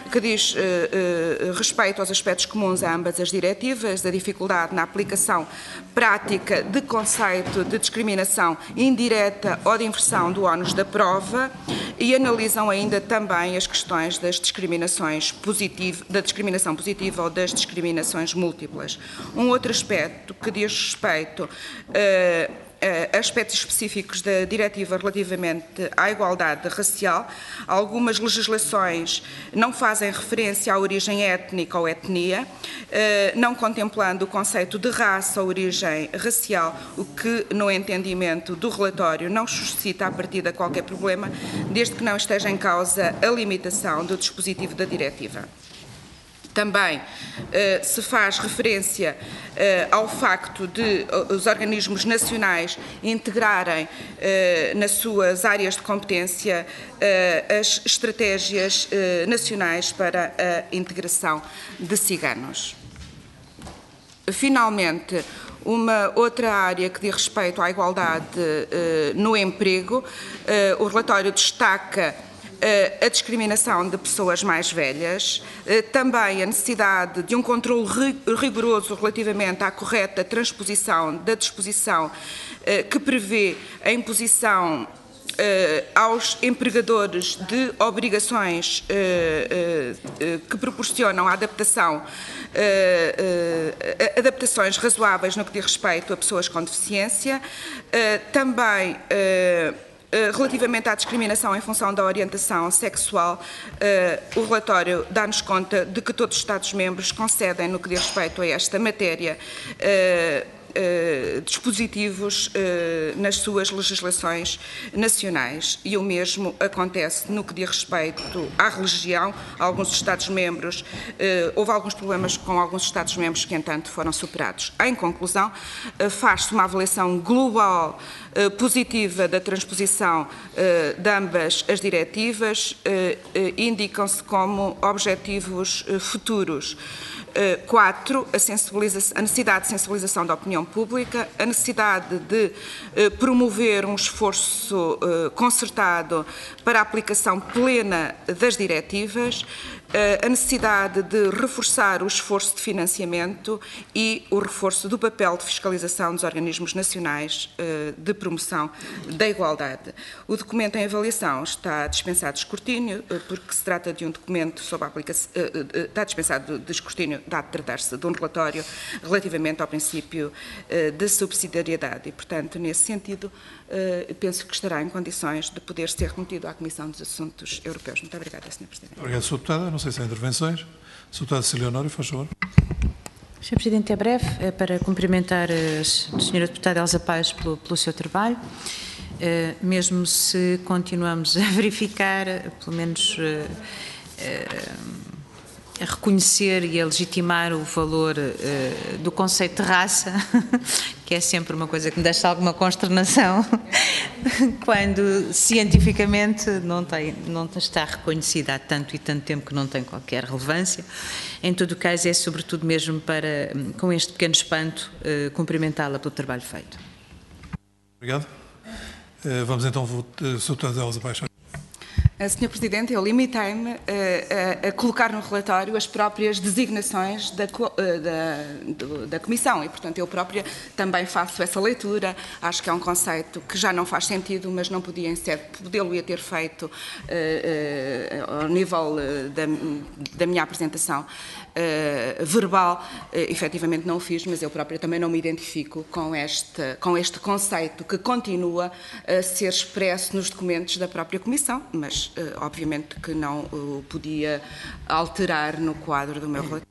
S10: respeito aos aspectos comuns a ambas as diretivas, a dificuldade na aplicação prática de conceito de discriminação indireta ou de inversão do ónus da prova, e analisam ainda também as questões da discriminação positiva ou das discriminações múltiplas. Um outro aspecto que diz respeito a aspectos específicos da diretiva relativamente à igualdade racial. Algumas legislações não fazem referência à origem étnica ou etnia, não contemplando o conceito de raça ou origem racial, o que, no entendimento do relatório, não suscita a partida qualquer problema, desde que não esteja em causa a limitação do dispositivo da diretiva. Também se faz referência ao facto de os organismos nacionais integrarem nas suas áreas de competência as estratégias nacionais para a integração de ciganos. Finalmente, uma outra área que diz respeito à igualdade no emprego, o relatório destaca a discriminação de pessoas mais velhas, também a necessidade de um controle rigoroso relativamente à correta transposição da disposição que prevê a imposição aos empregadores de obrigações que proporcionam a adaptações razoáveis no que diz respeito a pessoas com deficiência, também relativamente à discriminação em função da orientação sexual, o relatório dá-nos conta de que todos os Estados-membros concedem, no que diz respeito a esta matéria, dispositivos nas suas legislações nacionais, e o mesmo acontece no que diz respeito à religião. Alguns Estados-membros, houve alguns problemas com alguns Estados-membros que, entanto, foram superados. Em conclusão, faz-se uma avaliação global positiva da transposição de ambas as diretivas, indicam-se como objetivos futuros 4, a necessidade de sensibilização da opinião opinião pública, a necessidade de promover um esforço concertado para a aplicação plena das diretivas, a necessidade de reforçar o esforço de financiamento e o reforço do papel de fiscalização dos organismos nacionais de promoção da igualdade. O documento em avaliação está dispensado de escrutínio, porque se trata de um documento sobre a aplicação, está dispensado de escrutínio, dado tratar-se de um relatório relativamente ao princípio de subsidiariedade e, portanto, nesse sentido, penso que estará em condições de poder ser remetido à Comissão dos Assuntos Europeus. Muito obrigada, Sr. Presidente.
S1: Obrigado, Sra. Deputada. Não sei se há intervenções. Sra. Deputada Cecília Honório, faz favor.
S8: Sr. Presidente, é breve, é para cumprimentar a Sra. Deputada Elsa Paes pelo seu trabalho. Mesmo se continuamos a verificar, pelo menos a reconhecer e a legitimar o valor do conceito de raça, que é sempre uma coisa que me deixa alguma consternação, quando cientificamente não está reconhecida há tanto e tanto tempo que não tem qualquer relevância. Em todo o caso, é sobretudo mesmo para, com este pequeno espanto, cumprimentá-la pelo trabalho feito.
S1: Obrigado. Vamos então, Sra. Deputada Elsa Paes.
S10: Sr. Presidente, eu limitei-me a colocar no relatório as próprias designações da Comissão e, portanto, eu própria também faço essa leitura. Acho que é um conceito que já não faz sentido, mas não podia, podê-lo ter feito ao nível da minha apresentação verbal. Efetivamente não o fiz, mas eu própria também não me identifico com este conceito que continua a ser expresso nos documentos da própria Comissão, mas obviamente que não o podia alterar no quadro do meu relatório.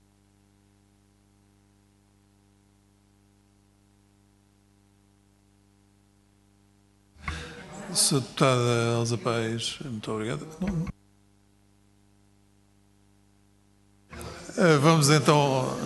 S1: Sra. Deputada Elsa Paes, muito obrigado. Vamos então...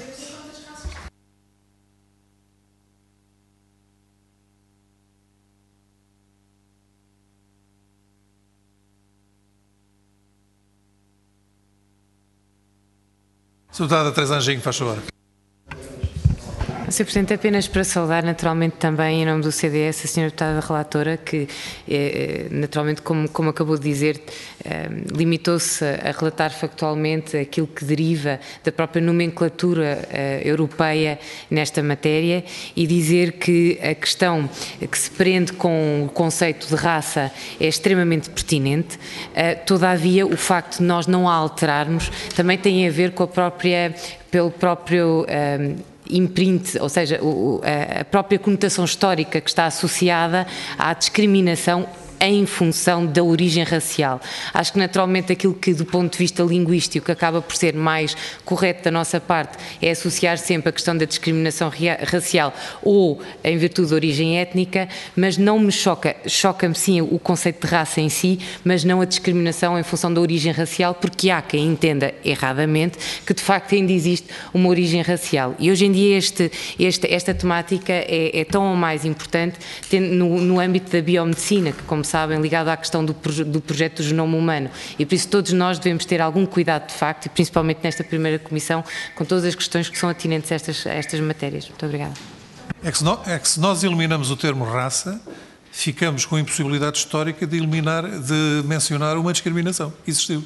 S1: Sra. Deputada Teresa Anjinho, faz favor.
S11: Sr. Presidente, apenas para saudar naturalmente também em nome do CDS a Sra. Deputada Relatora, que naturalmente, como acabou de dizer, limitou-se a relatar factualmente aquilo que deriva da própria nomenclatura europeia nesta matéria e dizer que a questão que se prende com o conceito de raça é extremamente pertinente. Todavia, o facto de nós não a alterarmos também tem a ver com pelo próprio imprint, ou seja, a própria conotação histórica que está associada à discriminação em função da origem racial. Acho que naturalmente aquilo que do ponto de vista linguístico acaba por ser mais correto da nossa parte é associar sempre a questão da discriminação racial ou em virtude da origem étnica, mas não me choca-me sim o conceito de raça em si, mas não a discriminação em função da origem racial, porque há quem entenda erradamente que de facto ainda existe uma origem racial. E hoje em dia esta temática é tão ou mais importante no âmbito da biomedicina, que como sabem, ligado à questão do projeto do genoma humano. E por isso todos nós devemos ter algum cuidado de facto, e principalmente nesta primeira comissão, com todas as questões que são atinentes a estas matérias. Muito obrigada.
S1: É que se nós eliminamos o termo raça, ficamos com a impossibilidade histórica de mencionar uma discriminação. Existiu.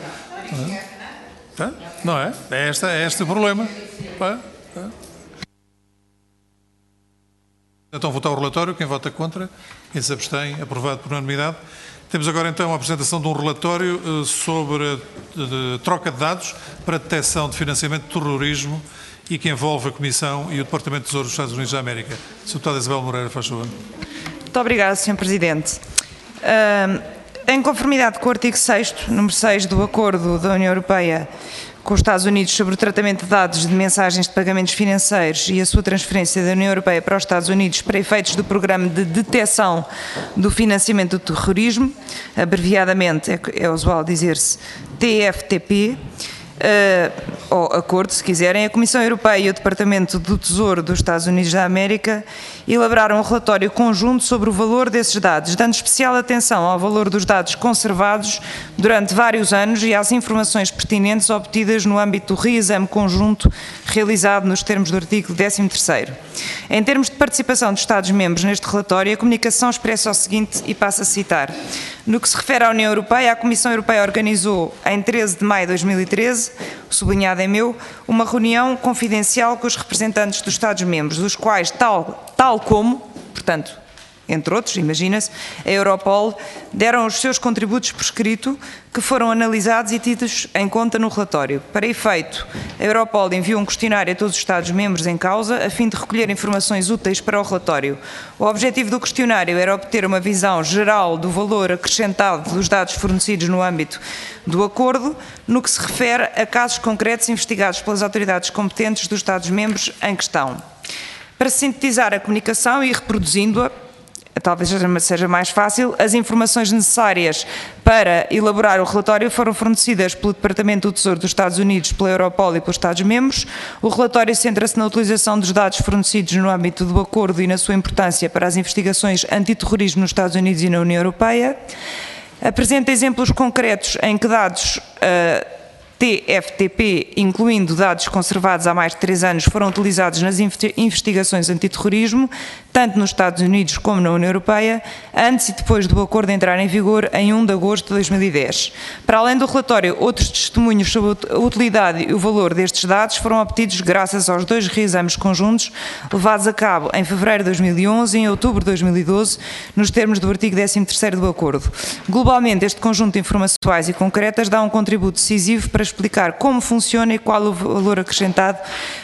S1: Não é? É este o problema. Então, votar o relatório. Quem vota contra? Quem se abstém? Aprovado por unanimidade. Temos agora, então, a apresentação de um relatório sobre a troca de dados para a detecção de financiamento de terrorismo e que envolve a Comissão e o Departamento de Tesouro dos Estados Unidos da América. Sra. Deputada Isabel Moreira, faz favor.
S3: Muito obrigada, Sr. Presidente. Em conformidade com o artigo 6º, número 6 do Acordo da União Europeia com os Estados Unidos sobre o tratamento de dados de mensagens de pagamentos financeiros e a sua transferência da União Europeia para os Estados Unidos para efeitos do Programa de Detecção do Financiamento do Terrorismo, abreviadamente é usual dizer-se TFTP, ou acordo, se quiserem, a Comissão Europeia e o Departamento do Tesouro dos Estados Unidos da América elaboraram um relatório conjunto sobre o valor desses dados, dando especial atenção ao valor dos dados conservados durante vários anos e às informações pertinentes obtidas no âmbito do reexame conjunto realizado nos termos do artigo 13º. Em termos de participação dos Estados-membros neste relatório, a comunicação expressa o seguinte, e passo a citar: no que se refere à União Europeia, a Comissão Europeia organizou, em 13 de maio de 2013, sublinhado é meu, uma reunião confidencial com os representantes dos Estados-membros, dos quais, tal como, portanto, entre outros, imagina-se, a Europol, deram os seus contributos por escrito, que foram analisados e tidos em conta no relatório. Para efeito, a Europol enviou um questionário a todos os Estados-membros em causa, a fim de recolher informações úteis para o relatório. O objetivo do questionário era obter uma visão geral do valor acrescentado dos dados fornecidos no âmbito do acordo, no que se refere a casos concretos investigados pelas autoridades competentes dos Estados-membros em questão. Para sintetizar a comunicação e reproduzindo-a, talvez seja mais fácil, as informações necessárias para elaborar o relatório foram fornecidas pelo Departamento do Tesouro dos Estados Unidos, pela Europol e pelos Estados-membros. O relatório centra-se na utilização dos dados fornecidos no âmbito do acordo e na sua importância para as investigações antiterrorismo nos Estados Unidos e na União Europeia. Apresenta exemplos concretos em que dados TFTP, incluindo dados conservados há mais de 3 anos, foram utilizados nas investigações antiterrorismo, tanto nos Estados Unidos como na União Europeia, antes e depois do acordo entrar em vigor em 1 de agosto de 2010. Para além do relatório, outros testemunhos sobre a utilidade e o valor destes dados foram obtidos graças aos 2 reexames conjuntos levados a cabo em fevereiro de 2011 e em outubro de 2012, nos termos do artigo 13º do acordo. Globalmente, este conjunto de informações atuais e concretas dá um contributo decisivo para explicar como funciona e qual o valor acrescentado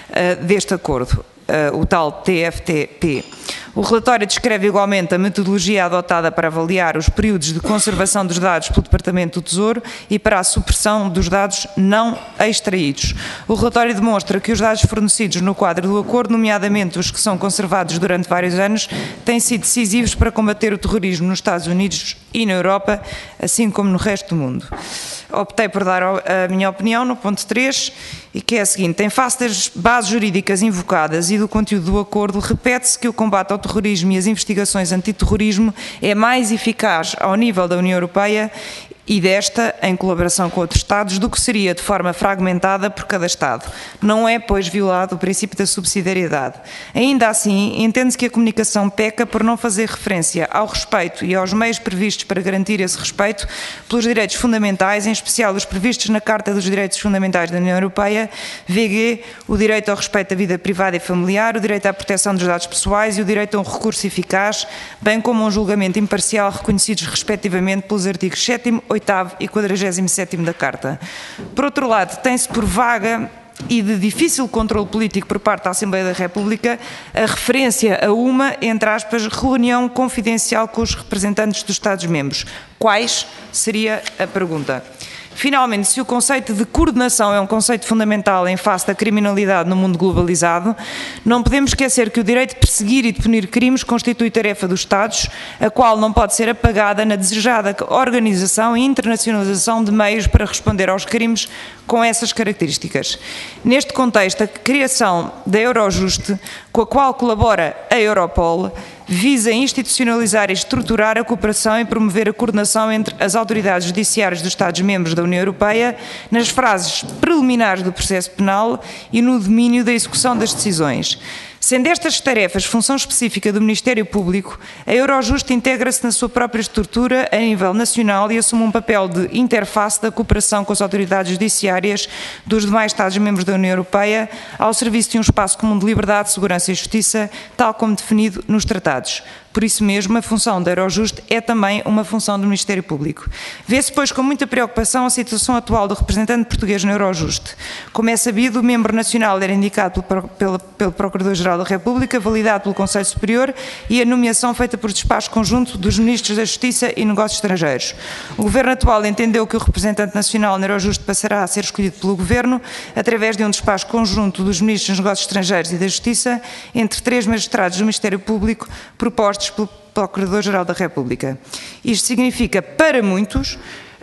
S3: deste acordo, o tal TFTP. O relatório descreve igualmente a metodologia adotada para avaliar os períodos de conservação dos dados pelo Departamento do Tesouro e para a supressão dos dados não extraídos. O relatório demonstra que os dados fornecidos no quadro do acordo, nomeadamente os que são conservados durante vários anos, têm sido decisivos para combater o terrorismo nos Estados Unidos e na Europa, assim como no resto do mundo. Optei por dar a minha opinião no ponto 3, e que é a seguinte: em face das bases jurídicas invocadas e do conteúdo do acordo, repete-se que o combate ao terrorismo e as investigações antiterrorismo é mais eficaz ao nível da União Europeia e desta, em colaboração com outros Estados, do que seria de forma fragmentada por cada Estado. Não é, pois, violado o princípio da subsidiariedade. Ainda assim, entende-se que a comunicação peca por não fazer referência ao respeito e aos meios previstos para garantir esse respeito pelos direitos fundamentais, em especial os previstos na Carta dos Direitos Fundamentais da União Europeia, VG, o direito ao respeito à vida privada e familiar, o direito à proteção dos dados pessoais e o direito a um recurso eficaz, bem como um julgamento imparcial reconhecidos respectivamente pelos artigos 7º, 8º e 47º da Carta. Por outro lado, tem-se por vaga e de difícil controle político por parte da Assembleia da República a referência a uma, entre aspas, reunião confidencial com os representantes dos Estados-membros. Quais? Seria a pergunta. Finalmente, se o conceito de coordenação é um conceito fundamental em face da criminalidade no mundo globalizado, não podemos esquecer que o direito de perseguir e de punir crimes constitui tarefa dos Estados, a qual não pode ser apagada na desejada organização e internacionalização de meios para responder aos crimes com essas características. Neste contexto, a criação da Eurojust, com a qual colabora a Europol, visa institucionalizar e estruturar a cooperação e promover a coordenação entre as autoridades judiciárias dos Estados-membros da União Europeia nas fases preliminares do processo penal e no domínio da execução das decisões. Sendo estas tarefas função específica do Ministério Público, a Eurojust integra-se na sua própria estrutura a nível nacional e assume um papel de interface da cooperação com as autoridades judiciárias dos demais Estados-membros da União Europeia ao serviço de um espaço comum de liberdade, segurança e justiça, tal como definido nos tratados. Por isso mesmo, a função da Eurojust é também uma função do Ministério Público. Vê-se, pois, com muita preocupação a situação atual do representante português na Eurojust. Como é sabido, o membro nacional era indicado pelo Procurador-Geral da República, validado pelo Conselho Superior e a nomeação feita por despacho conjunto dos Ministros da Justiça e Negócios Estrangeiros. O Governo atual entendeu que o representante nacional na Eurojust passará a ser escolhido pelo Governo através de um despacho conjunto dos Ministros dos Negócios Estrangeiros e da Justiça entre 3 magistrados do Ministério Público propostos pelo Procurador-Geral da República. Isto significa, para muitos,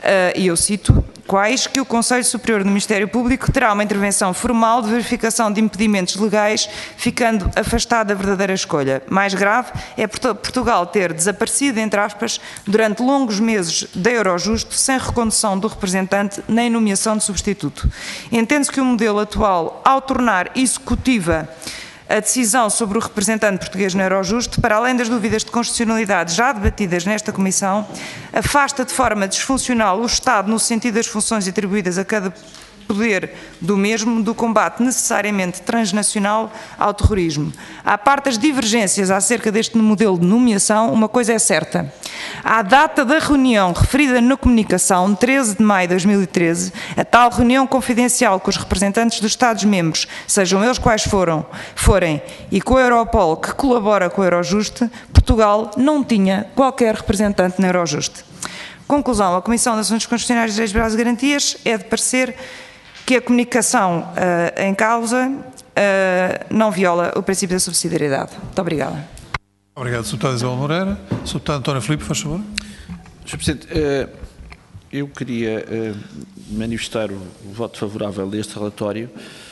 S3: e eu cito, quais que o Conselho Superior do Ministério Público terá uma intervenção formal de verificação de impedimentos legais, ficando afastado da verdadeira escolha. Mais grave é Portugal ter desaparecido, entre aspas, durante longos meses da Eurojust, sem recondução do representante nem nomeação de substituto. Entende-se que o modelo atual, ao tornar executiva a decisão sobre o representante português no Eurojust, para além das dúvidas de constitucionalidade já debatidas nesta Comissão, afasta de forma disfuncional o Estado no sentido das funções atribuídas a cada poder do mesmo, do combate necessariamente transnacional ao terrorismo. À parte das divergências acerca deste modelo de nomeação, uma coisa é certa. À data da reunião referida na comunicação, 13 de maio de 2013, a tal reunião confidencial com os representantes dos Estados-membros, sejam eles quais forem, e com a Europol, que colabora com a Eurojust, Portugal não tinha qualquer representante na Eurojust. Conclusão, a Comissão de Assuntos Constitucionais e Direitos Gerais e Garantias é de parecer que a comunicação em causa não viola o princípio da subsidiariedade. Muito obrigada.
S1: Obrigado, Sr. Deputado Isabel Moreira. Sr. Deputado António Filipe, faz favor.
S7: Sr. Presidente, eu queria manifestar o voto favorável a este relatório,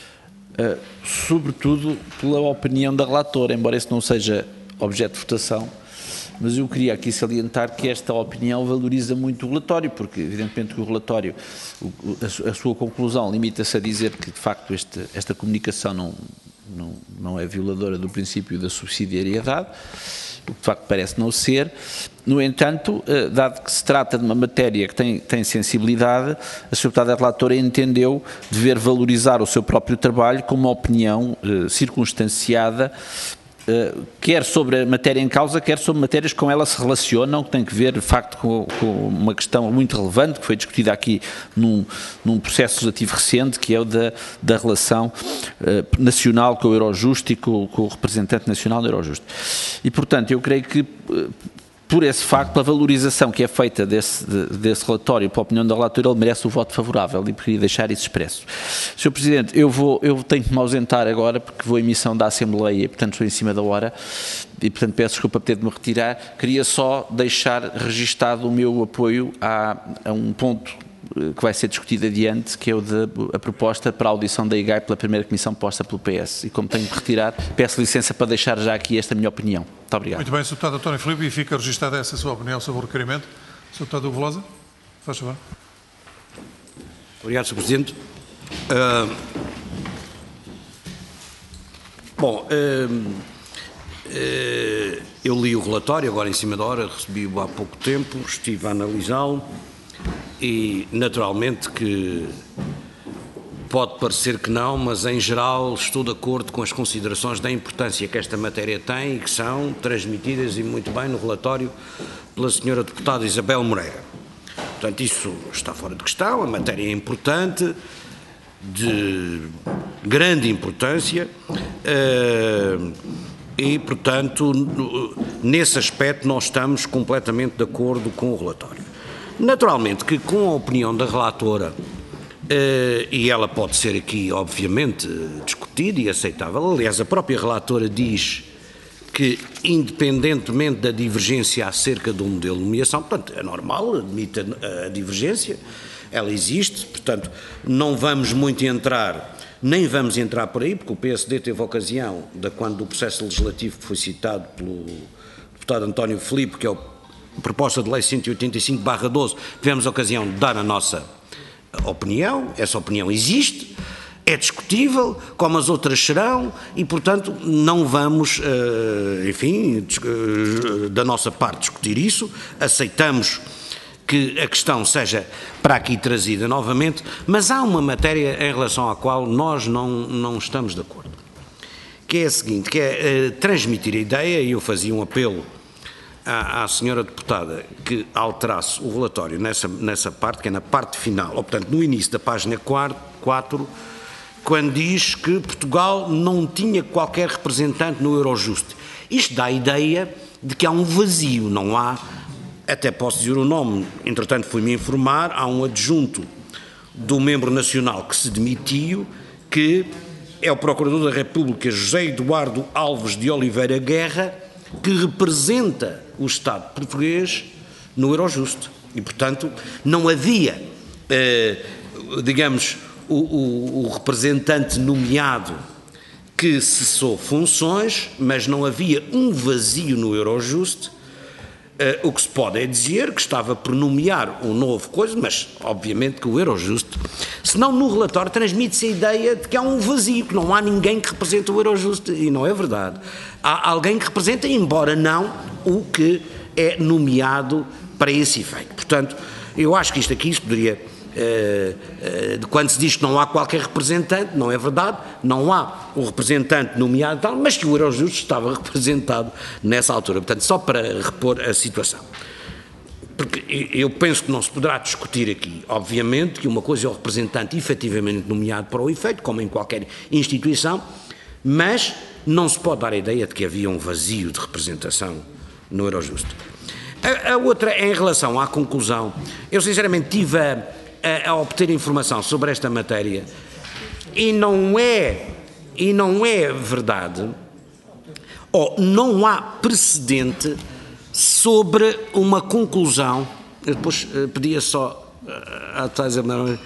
S7: sobretudo pela opinião da relatora, embora esse não seja objeto de votação, mas eu queria aqui salientar que esta opinião valoriza muito o relatório, porque evidentemente que o relatório, a sua conclusão limita-se a dizer que de facto esta comunicação não é violadora do princípio da subsidiariedade, o que de facto parece não ser. No entanto, dado que se trata de uma matéria que tem sensibilidade, a Sra. Deputada Relatora entendeu dever valorizar o seu próprio trabalho com uma opinião circunstanciada, quer sobre a matéria em causa, quer sobre matérias com ela se relacionam, que tem que ver, de facto, com uma questão muito relevante, que foi discutida aqui num processo legislativo recente, que é o da relação nacional com o Eurojust e com o representante nacional do Eurojust. E, portanto, eu creio que, por esse facto, a valorização que é feita desse relatório, para a opinião da relatora, ele merece o voto favorável e queria deixar isso expresso. Sr. Presidente, eu tenho que me ausentar agora porque vou em missão da Assembleia e, portanto, estou em cima da hora e, portanto, peço desculpa por ter de me retirar. Queria só deixar registado o meu apoio a um ponto que vai ser discutido adiante, que é a proposta para a audição da IGAI pela primeira comissão posta pelo PS. E como tenho de retirar, peço licença para deixar já aqui esta minha opinião. Muito obrigado.
S1: Muito bem, Sr. Deputado António Filipe, e fica registada essa sua opinião sobre o requerimento. Sr. Deputado Hugo Velosa, faz favor.
S5: Obrigado, Sr. Presidente. Eu li o relatório agora em cima da hora, recebi-o há pouco tempo, estive a analisá-lo e naturalmente que pode parecer que não, mas em geral estou de acordo com as considerações da importância que esta matéria tem e que são transmitidas e muito bem no relatório pela Sra. Deputada Isabel Moreira. Portanto, isso está fora de questão, a matéria é importante, de grande importância e, portanto, nesse aspecto nós estamos completamente de acordo com o relatório. Naturalmente que com a opinião da relatora, e ela pode ser aqui obviamente discutida e aceitável, aliás a própria relatora diz que independentemente da divergência acerca do modelo de nomeação, portanto é normal, admite a divergência, ela existe, portanto não vamos muito entrar, nem vamos entrar por aí, porque o PSD teve ocasião, quando o processo legislativo foi citado pelo deputado António Filipe, que é a proposta de lei 185/12, tivemos a ocasião de dar a nossa opinião, essa opinião existe, é discutível, como as outras serão, e, portanto, não vamos, enfim, da nossa parte discutir isso, aceitamos que a questão seja para aqui trazida novamente, mas há uma matéria em relação à qual nós não estamos de acordo, que é a seguinte, que é transmitir a ideia, e eu fazia um apelo à senhora deputada que alterasse o relatório nessa parte, que é na parte final, ou portanto no início da página 4, quando diz que Portugal não tinha qualquer representante no Eurojust. Isto dá a ideia de que há um vazio, não há, até posso dizer o nome, entretanto fui-me informar, há um adjunto do membro nacional que se demitiu, que é o Procurador da República José Eduardo Alves de Oliveira Guerra, que representa o Estado português no Eurojust. E, portanto, não havia, digamos, o representante nomeado que cessou funções, mas não havia um vazio no Eurojust. O que se pode é dizer que estava por nomear um novo coisa, mas obviamente que o Eurojust, senão no relatório transmite-se a ideia de que há um vazio, que não há ninguém que represente o Eurojust, e não é verdade. Há alguém que representa, embora não o que é nomeado para esse efeito. Portanto, eu acho que isto aqui se poderia... quando se diz que não há qualquer representante, não é verdade, não há um representante nomeado tal, mas que o Eurojust estava representado nessa altura. Portanto, só para repor a situação. Porque eu penso que não se poderá discutir aqui, obviamente, que uma coisa é o representante efetivamente nomeado para o efeito, como em qualquer instituição, mas não se pode dar a ideia de que havia um vazio de representação no Eurojust. A outra é em relação à conclusão. Eu sinceramente tive a obter informação sobre esta matéria e não é verdade, ou não há precedente sobre uma conclusão. Eu depois pedia só à Thais,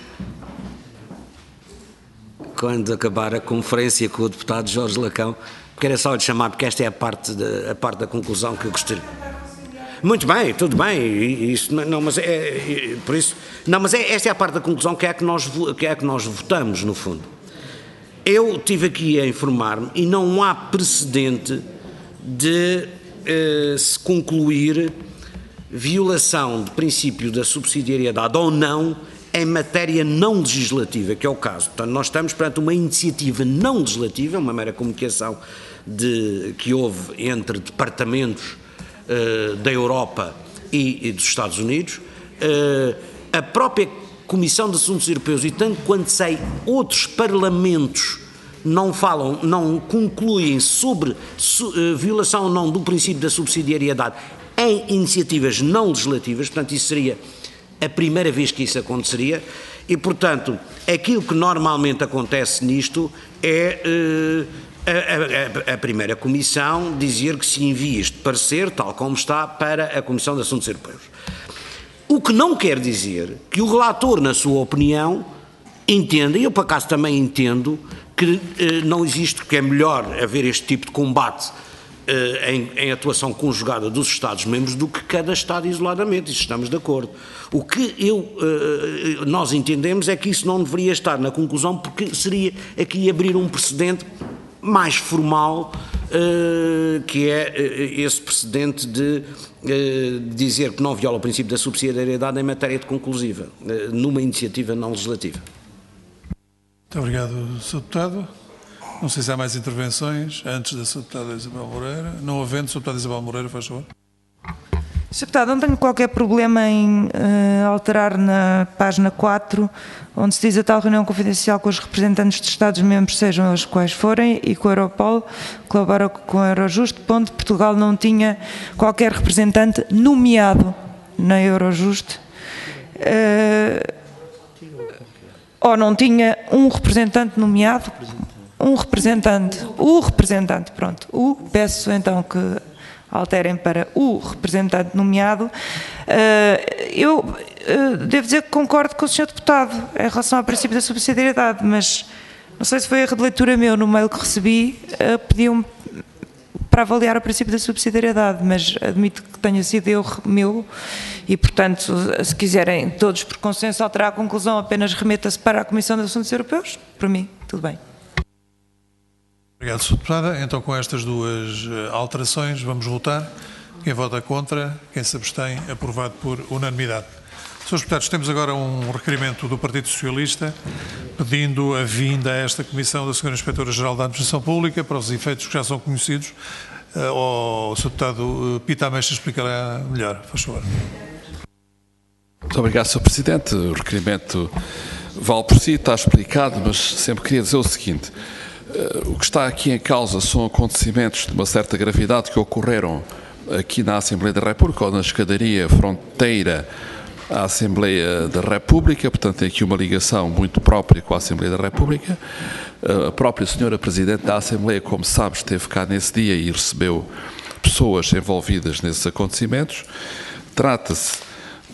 S5: quando acabar a conferência com o deputado Jorge Lacão, porque era só lhe chamar, porque esta é a parte da conclusão que eu gostaria. Muito bem, tudo bem, isso, não, mas por isso, não, mas esta é a parte da conclusão que é que nós votamos, no fundo. Eu estive aqui a informar-me e não há precedente de se concluir violação do princípio da subsidiariedade ou não em matéria não legislativa, que é o caso. Portanto, nós estamos perante uma iniciativa não legislativa, uma mera comunicação que houve entre departamentos da Europa e dos Estados Unidos. A própria Comissão de Assuntos Europeus, e tanto quanto sei, outros parlamentos não concluem sobre violação ou não do princípio da subsidiariedade em iniciativas não legislativas. Portanto, isso seria a primeira vez que isso aconteceria e, portanto, aquilo que normalmente acontece nisto é a primeira comissão dizer que se envia este parecer, tal como está, para a Comissão de Assuntos Europeus. O que não quer dizer que o relator, na sua opinião, entenda, e eu por acaso também entendo, que não existe, que é melhor haver este tipo de combate em atuação conjugada dos Estados-membros do que cada Estado isoladamente, isso estamos de acordo. O que nós entendemos é que isso não deveria estar na conclusão, porque seria aqui abrir um precedente mais formal, que é esse precedente de dizer que não viola o princípio da subsidiariedade em matéria de conclusiva, numa iniciativa não legislativa.
S1: Muito obrigado, Sr. Deputado. Não sei se há mais intervenções antes da Sra. Deputada Isabel Moreira. Não havendo, Sra. Deputada Isabel Moreira, faz favor.
S3: Sr. Deputado, não tenho qualquer problema em alterar na página 4, onde se diz a tal reunião confidencial com os representantes de Estados-membros, sejam eles quais forem, e com o Europol, colabora com a Eurojust, ponto, Portugal não tinha qualquer representante nomeado na Eurojust, ou não tinha um representante nomeado, o representante, pronto, peço então que alterem para o representante nomeado. Eu devo dizer que concordo com o Sr. Deputado em relação ao princípio da subsidiariedade, mas não sei se foi a releitura meu no mail que recebi, pediu-me para avaliar o princípio da subsidiariedade, mas admito que tenha sido erro meu e, portanto, se quiserem todos por consenso alterar a conclusão, apenas remeta-se para a Comissão de Assuntos Europeus, para mim, tudo bem.
S1: Obrigado, Sra. Deputada. Então, com estas duas alterações, vamos votar. Quem vota contra, quem se abstém, aprovado por unanimidade. Srs. Deputados, temos agora um requerimento do Partido Socialista pedindo a vinda a esta Comissão da Sra. Inspetora-Geral da Administração Pública para os efeitos que já são conhecidos. O Sr. Deputado Pita Ameixa explicará melhor. Faz favor.
S4: Muito obrigado, Sr. Presidente. O requerimento vale por si, está explicado, mas sempre queria dizer o seguinte. O que está aqui em causa são acontecimentos de uma certa gravidade que ocorreram aqui na Assembleia da República, ou na escadaria fronteira à Assembleia da República, portanto tem aqui uma ligação muito própria com a Assembleia da República. A própria Senhora Presidente da Assembleia, como sabe, esteve cá nesse dia e recebeu pessoas envolvidas nesses acontecimentos. Trata-se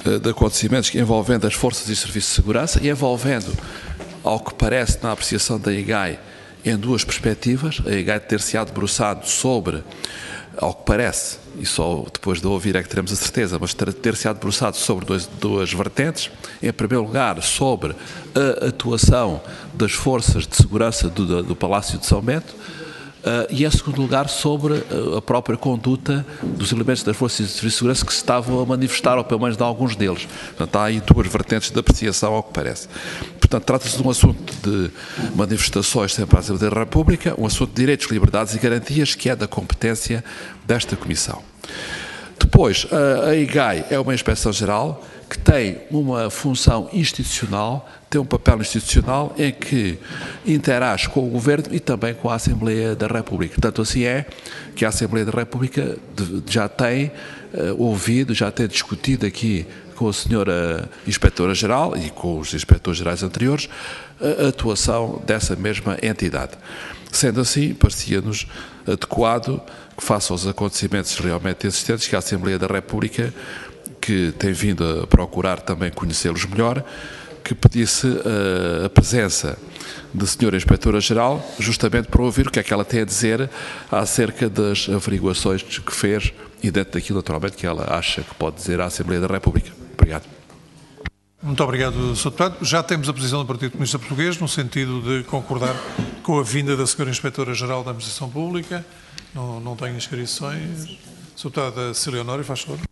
S4: de acontecimentos envolvendo as forças e serviços de segurança e envolvendo, ao que parece na apreciação da IGAI, em duas perspectivas, a IGAI ter-se-á debruçado sobre, ao que parece, e só depois de ouvir é que teremos a certeza, mas ter-se-á debruçado sobre duas vertentes. Em primeiro lugar, sobre a atuação das forças de segurança do Palácio de São Bento, e em segundo lugar sobre a própria conduta dos elementos das forças de segurança que se estavam a manifestar, ou pelo menos de alguns deles. Portanto, há aí duas vertentes de apreciação, ao que parece. Portanto, trata-se de um assunto de manifestações sempre à Assembleia da República, um assunto de direitos, liberdades e garantias, que é da competência desta Comissão. Depois, a IGAI é uma inspeção-geral que tem uma função institucional, tem um papel institucional em que interage com o Governo e também com a Assembleia da República. Tanto assim é que a Assembleia da República já tem ouvido, já tem discutido aqui com a senhora Inspetora-Geral e com os Inspectores-Gerais anteriores a atuação dessa mesma entidade. Sendo assim, parecia-nos adequado que, face aos acontecimentos realmente existentes, que a Assembleia da República, que tem vindo a procurar também conhecê-los melhor, que pedisse a presença da senhora Inspetora-Geral, justamente para ouvir o que é que ela tem a dizer acerca das averiguações que fez e dentro daquilo, naturalmente, que ela acha que pode dizer à Assembleia da República. Obrigado.
S1: Muito obrigado, Sr. Deputado. Já temos a posição do Partido Comunista Português no sentido de concordar com a vinda da senhora Inspetora-Geral da Administração Pública. Não tenho inscrições. Sr. Deputado Cecília Honório, faz favor.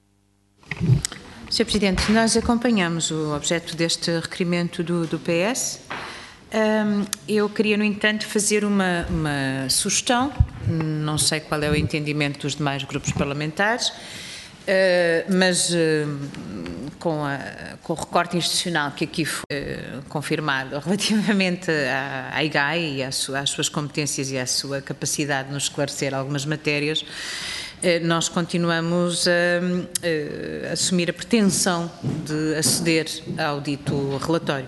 S8: Sr. Presidente, nós acompanhamos o objeto deste requerimento do PS. Eu queria, no entanto, fazer uma sugestão, não sei qual é o entendimento dos demais grupos parlamentares, mas com o recorte institucional que aqui foi confirmado relativamente à IGAI e às suas competências e à sua capacidade de nos esclarecer algumas matérias, nós continuamos a assumir a pretensão de aceder ao dito relatório.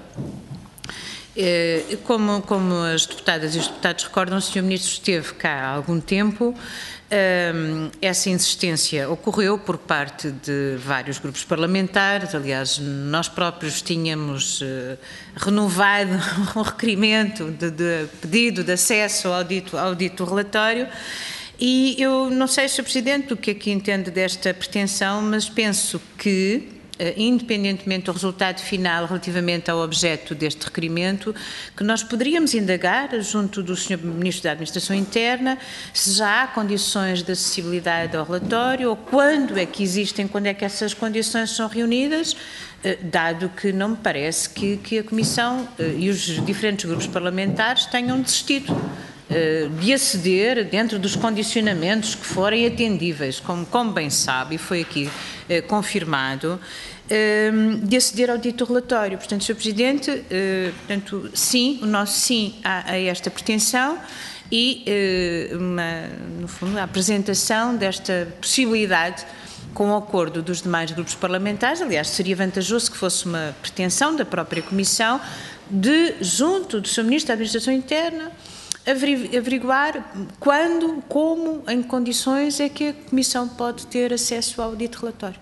S8: Como as deputadas e os deputados recordam, o Sr. Ministro esteve cá há algum tempo. Essa insistência ocorreu por parte de vários grupos parlamentares. Aliás, nós próprios tínhamos renovado um requerimento de pedido de acesso ao dito relatório. E eu não sei, Sr. Presidente, o que é que entende desta pretensão, mas penso que, independentemente do resultado final relativamente ao objeto deste requerimento, que nós poderíamos indagar junto do Sr. Ministro da Administração Interna se já há condições de acessibilidade ao relatório ou quando é que existem, quando é que essas condições são reunidas, dado que não me parece que a Comissão e os diferentes grupos parlamentares tenham desistido de aceder dentro dos condicionamentos que forem atendíveis, como bem sabe, e foi aqui confirmado, de aceder ao dito relatório. Portanto, Sr. Presidente, portanto, sim, o nosso sim a esta pretensão e, no fundo, a apresentação desta possibilidade com o acordo dos demais grupos parlamentares. Aliás, seria vantajoso que fosse uma pretensão da própria Comissão de, junto do Sr. Ministro da Administração Interna, averiguar quando, como, em que condições é que a Comissão pode ter acesso ao dito relatório.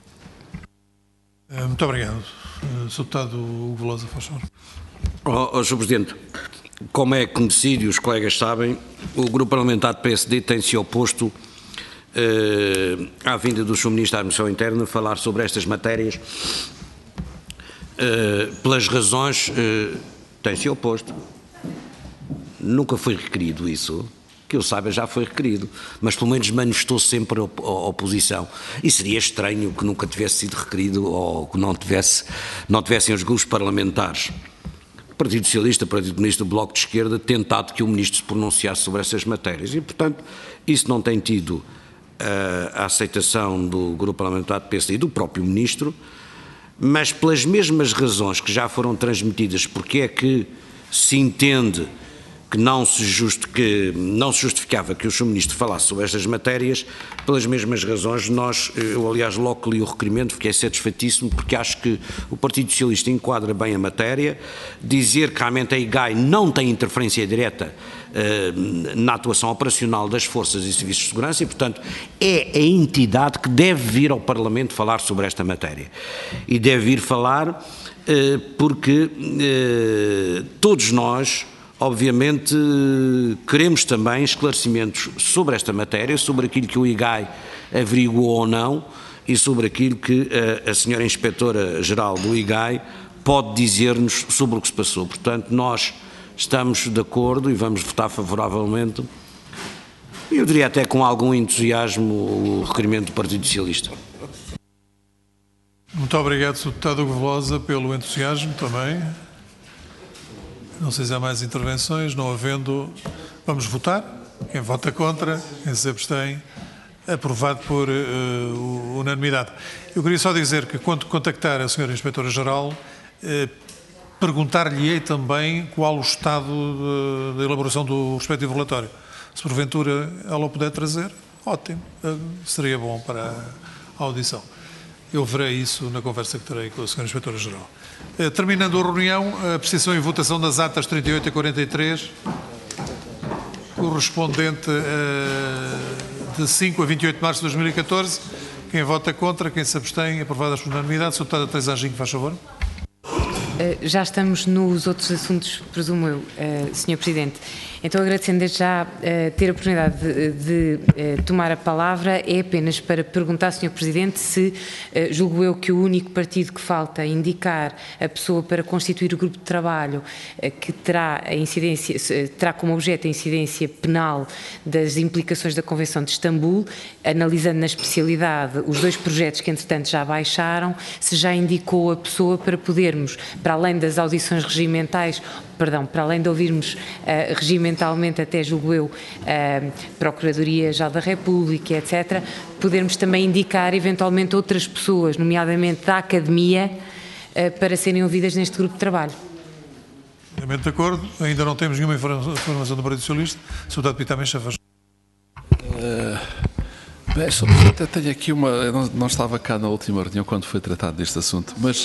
S1: Muito obrigado. Sr. Deputado Hugo Velosa, faz favor.
S5: Sr. Presidente, como é conhecido e os colegas sabem, o Grupo Parlamentar do PSD tem-se oposto à vinda do Sr. Ministro da Administração Interna falar sobre estas matérias pelas razões tem-se oposto. Nunca foi requerido isso, que eu saiba já foi requerido, mas pelo menos manifestou sempre a oposição. E seria estranho que nunca tivesse sido requerido ou que não tivessem os grupos parlamentares, Partido Socialista, Partido Comunista, Bloco de Esquerda, tentado que o Ministro se pronunciasse sobre essas matérias. E, portanto, isso não tem tido a aceitação do Grupo Parlamentar do PSD e do próprio Ministro, mas pelas mesmas razões que já foram transmitidas, porque é que se entende que não se justificava que o Sr. Ministro falasse sobre estas matérias. Pelas mesmas razões, eu aliás logo que li o requerimento fiquei satisfeitíssimo, porque acho que o Partido Socialista enquadra bem a matéria. Dizer que realmente a IGAI não tem interferência direta na atuação operacional das forças e serviços de segurança e, portanto, é a entidade que deve vir ao Parlamento falar sobre esta matéria. E deve vir falar porque todos nós, obviamente, queremos também esclarecimentos sobre esta matéria, sobre aquilo que o IGAI averiguou ou não e sobre aquilo que a senhora Inspetora-Geral do IGAI pode dizer-nos sobre o que se passou. Portanto, nós estamos de acordo e vamos votar favoravelmente, eu diria até com algum entusiasmo, o requerimento do Partido Socialista.
S1: Muito obrigado, Sr. Deputado Hugo Velosa, pelo entusiasmo também. Não sei se há mais intervenções. Não havendo, vamos votar. Quem vota contra, quem se abstém, aprovado por unanimidade. Eu queria só dizer que, quando contactar a Sra. Inspetora-Geral, perguntar-lhe-ei também qual o estado de elaboração do respectivo relatório. Se porventura ela o puder trazer, ótimo, seria bom para a audição. Eu verei isso na conversa que terei com a Sra. Inspetora-Geral. Terminando a reunião, a apreciação e votação das atas 38 a 43, correspondente de 5 a 28 de março de 2014. Quem vota contra, quem se abstém, aprovadas por unanimidade. Sr. Deputada Teresa Anjinho, faz favor.
S11: Já estamos nos outros assuntos, presumo eu, Sr. Presidente. Então, agradecendo desde já ter a oportunidade de tomar a palavra, é apenas para perguntar, Sr. Presidente, se julgo eu que o único partido que falta indicar a pessoa para constituir o grupo de trabalho que terá como objeto a incidência penal das implicações da Convenção de Istambul, analisando na especialidade os dois projetos que, entretanto, já baixaram, se já indicou a pessoa para podermos, para além das audições regimentais, para além de ouvirmos regimentalmente, até julgo eu, Procuradoria-Geral da República, etc., podermos também indicar eventualmente outras pessoas, nomeadamente da Academia, para serem ouvidas neste grupo de trabalho.
S1: De acordo, ainda não temos nenhuma informação do Partido Socialista. Sr. Deputado Pita Mencha, faz.
S4: Bem, Sr. Presidente, eu tenho aqui uma... Eu não estava cá na última reunião quando foi tratado deste assunto, mas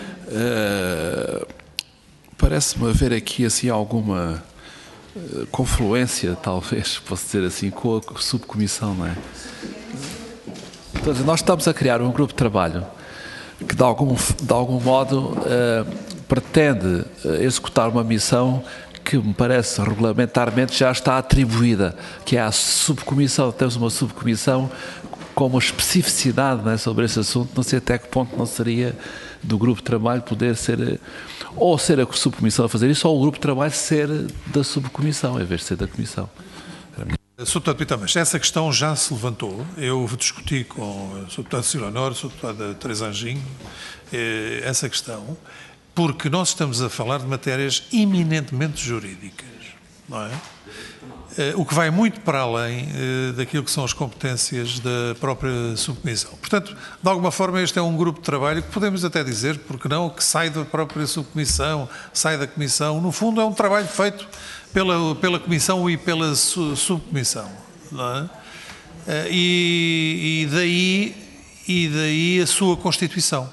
S4: parece-me haver aqui assim alguma confluência, talvez, posso dizer assim, com a subcomissão, não é? Então, nós estamos a criar um grupo de trabalho que, de algum modo, pretende executar uma missão que me parece regulamentarmente já está atribuída, que é a subcomissão. Temos uma subcomissão com uma especificidade, não é, sobre esse assunto. Não sei até que ponto não seria do grupo de trabalho poder ser, ou ser a subcomissão a fazer isso, ou o grupo de trabalho ser da subcomissão, em vez de ser da comissão.
S1: Sr. Deputado Pita Mencha, essa questão já se levantou. Eu discuti com o Sr. Deputado Silva Honor, Sr. Deputado Teresa Anjinho, essa questão, porque nós estamos a falar de matérias eminentemente jurídicas, não é? O que vai muito para além daquilo que são as competências da própria subcomissão. Portanto, de alguma forma, este é um grupo de trabalho que podemos até dizer, porque não, que sai da própria subcomissão, sai da comissão. No fundo, é um trabalho feito pela comissão e pela subcomissão, não é? E daí a sua constituição.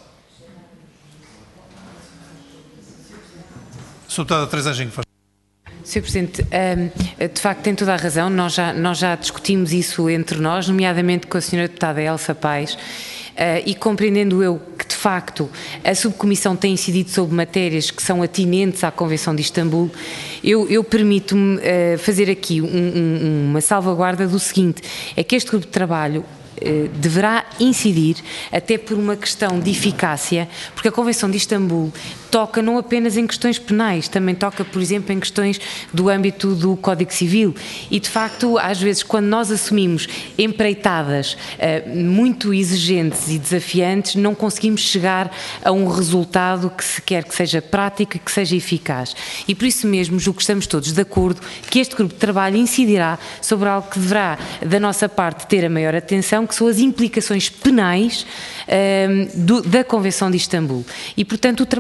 S1: Sr. Deputada Teresa Anjinho, faz.
S11: Sr. Presidente, de facto tem toda a razão, nós já discutimos isso entre nós, nomeadamente com a Sra. Deputada Elsa Paes, e compreendendo eu que, de facto, a subcomissão tem incidido sobre matérias que são atinentes à Convenção de Istambul, eu permito-me fazer aqui uma salvaguarda do seguinte, é que este grupo de trabalho deverá incidir, até por uma questão de eficácia, porque a Convenção de Istambul toca não apenas em questões penais, também toca, por exemplo, em questões do âmbito do Código Civil e, de facto, às vezes, quando nós assumimos empreitadas muito exigentes e desafiantes, não conseguimos chegar a um resultado que se quer que seja prático e que seja eficaz. E por isso mesmo, julgo que estamos todos de acordo que este grupo de trabalho incidirá sobre algo que deverá, da nossa parte, ter a maior atenção, que são as implicações penais da Convenção de Istambul. E, portanto, o trabalho será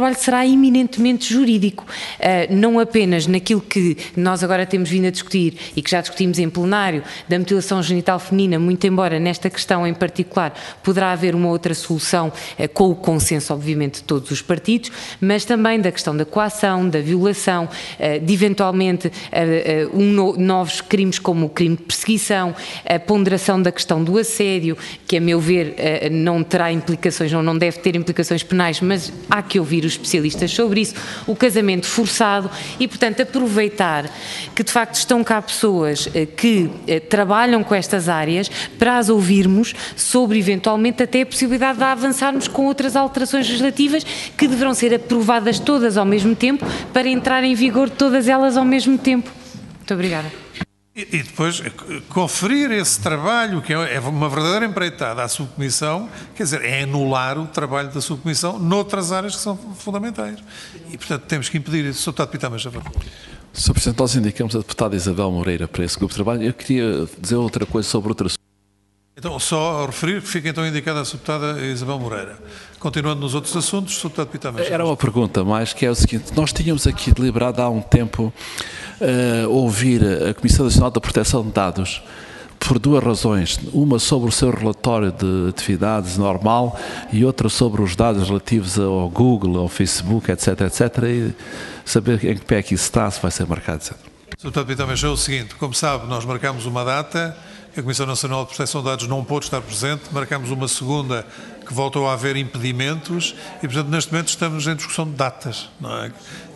S11: será eminentemente jurídico, não apenas naquilo que nós agora temos vindo a discutir e que já discutimos em plenário, da mutilação genital feminina, muito embora nesta questão em particular poderá haver uma outra solução com o consenso, obviamente, de todos os partidos, mas também da questão da coação, da violação, de eventualmente novos crimes como o crime de perseguição, a ponderação da questão do assédio, que a meu ver não terá implicações, não deve ter implicações penais, mas há que ouvir os especialistas sobre isso, o casamento forçado e, portanto, aproveitar que de facto estão cá pessoas que trabalham com estas áreas para as ouvirmos sobre eventualmente até a possibilidade de avançarmos com outras alterações legislativas que deverão ser aprovadas todas ao mesmo tempo para entrar em vigor todas elas ao mesmo tempo. Muito obrigada.
S1: E depois conferir esse trabalho, que é uma verdadeira empreitada à subcomissão, quer dizer, é anular o trabalho da subcomissão noutras áreas que são fundamentais. E, portanto, temos que impedir isso. Sr. Deputado Pitama, já foi.
S4: Sr. Presidente, nós indicamos a deputada Isabel Moreira para esse grupo de trabalho. Eu queria dizer outra coisa sobre outro assunto.
S1: Então, só a referir que fica então indicada a deputada Isabel Moreira. Continuando nos outros assuntos, Sr. Deputado Pitama.
S4: Era uma pergunta mais, que é o seguinte: nós tínhamos aqui deliberado há um tempo ouvir a Comissão Nacional da Proteção de Dados por duas razões. Uma sobre o seu relatório de atividades normal e outra sobre os dados relativos ao Google, ao Facebook, etc, e saber em que pé é que isso está, se vai ser marcado, etc.
S1: Sr. Deputado Pitama, é o seguinte: como sabe, nós marcámos uma data, a Comissão Nacional de Proteção de Dados não pôde estar presente, marcámos uma segunda que voltou a haver impedimentos e, portanto, neste momento estamos em discussão de datas, não é?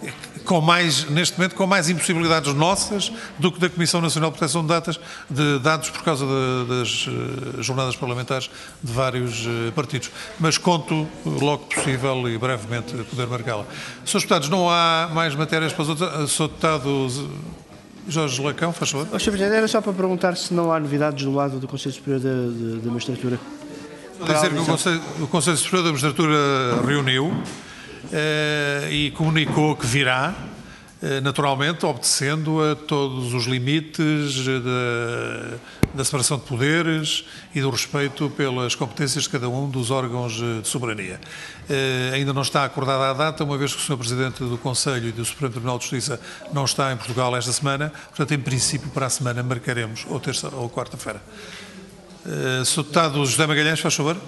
S1: Neste momento, com mais impossibilidades nossas do que da Comissão Nacional de Proteção de Dados por causa das jornadas parlamentares de vários partidos. Mas conto logo possível e brevemente poder marcá-la. Srs. Deputados, não há mais matérias para os outros. Sr. Deputado Jorge Lacão, faz favor.
S12: Sr. Presidente, era só para perguntar se não há novidades do lado do Conselho Superior da Magistratura.
S1: Vou dizer que o Conselho Superior da Magistratura reuniu e comunicou que virá, naturalmente, obedecendo a todos os limites da separação de poderes e do respeito pelas competências de cada um dos órgãos de soberania. Ainda não está acordada a data, uma vez que o Sr. Presidente do Conselho e do Supremo Tribunal de Justiça não está em Portugal esta semana, portanto, em princípio, para a semana marcaremos ou terça ou quarta-feira. Sr. Deputado José Magalhães, faz favor.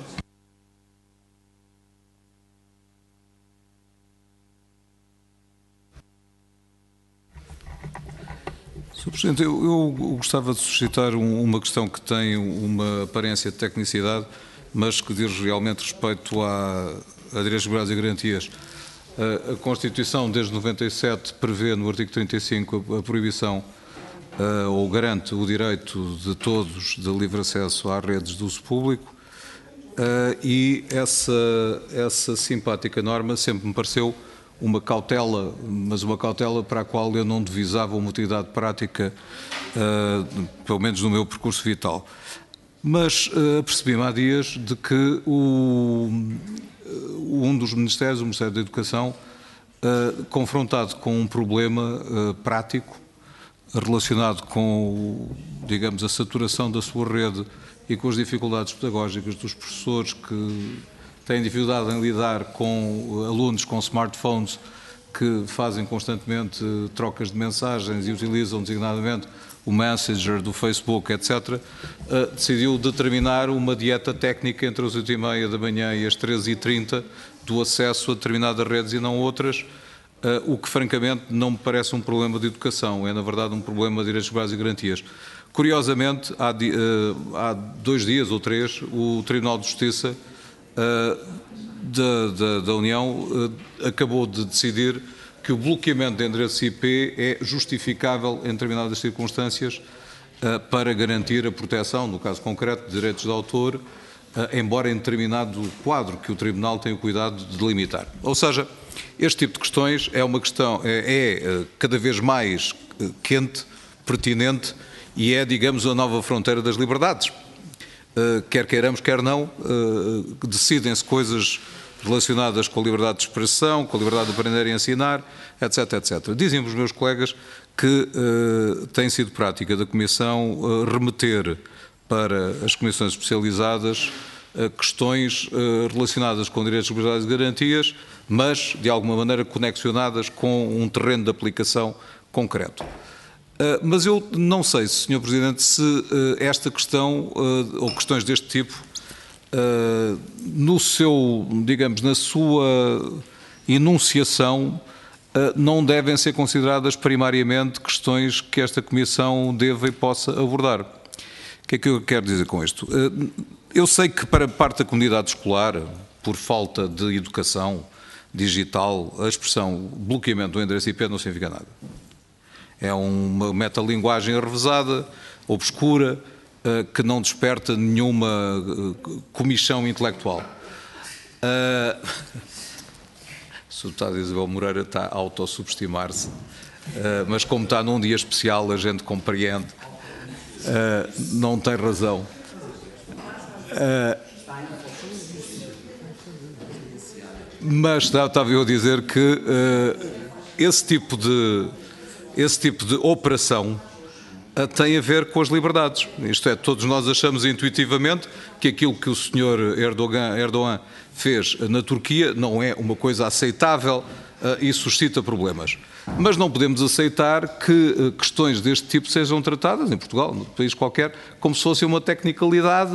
S13: Sr. Presidente, eu gostava de suscitar uma questão que tem uma aparência de tecnicidade, mas que diz realmente respeito a direitos, liberdades e garantias. A Constituição, desde 97, prevê no artigo 35 a proibição ou garante o direito de todos de livre acesso às redes de uso público e essa simpática norma sempre me pareceu uma cautela, mas uma cautela para a qual eu não divisava uma utilidade prática, pelo menos no meu percurso vital. Mas percebi-me há dias de que um dos ministérios, o Ministério da Educação, confrontado com um problema prático relacionado com, digamos, a saturação da sua rede e com as dificuldades pedagógicas dos professores que têm dificuldade em lidar com alunos com smartphones que fazem constantemente trocas de mensagens e utilizam designadamente o Messenger do Facebook, etc., decidiu determinar uma dieta técnica entre as 8h30 da manhã e as 13h30 do acesso a determinadas redes e não outras, o que francamente não me parece um problema de educação, é na verdade um problema de direitos, liberdades e garantias. Curiosamente, há 2 dias ou 3, o Tribunal de Justiça da União acabou de decidir que o bloqueamento de endereços IP é justificável em determinadas circunstâncias para garantir a proteção, no caso concreto, de direitos de autor, embora em determinado quadro que o Tribunal tem o cuidado de delimitar. Ou seja, este tipo de questões é uma questão, é cada vez mais quente, pertinente e é, digamos, a nova fronteira das liberdades. Quer queiramos, quer não, decidem-se coisas relacionadas com a liberdade de expressão, com a liberdade de aprender e ensinar, etc, etc. Dizem-me os meus colegas que tem sido prática da Comissão remeter para as comissões especializadas questões relacionadas com direitos, liberdades e garantias, mas de alguma maneira conexionadas com um terreno de aplicação concreto. Mas eu não sei, Sr. Presidente, se esta questão ou questões deste tipo, no seu, digamos, na sua enunciação, não devem ser consideradas primariamente questões que esta Comissão deva e possa abordar. O que é que eu quero dizer com isto? Eu sei que para parte da comunidade escolar, por falta de educação digital, a expressão bloqueamento do endereço IP não significa nada. É uma metalinguagem arrevesada, obscura, que não desperta nenhuma comichão intelectual. O deputado Isabel Moreira está a autossubestimar-se, mas como está num dia especial, a gente compreende, não tem razão. Mas estava eu a dizer que esse tipo de operação tem a ver com as liberdades. Isto é, todos nós achamos intuitivamente que aquilo que o Sr. Erdogan fez na Turquia não é uma coisa aceitável e suscita problemas. Mas não podemos aceitar que questões deste tipo sejam tratadas em Portugal, num país qualquer, como se fosse uma tecnicalidade.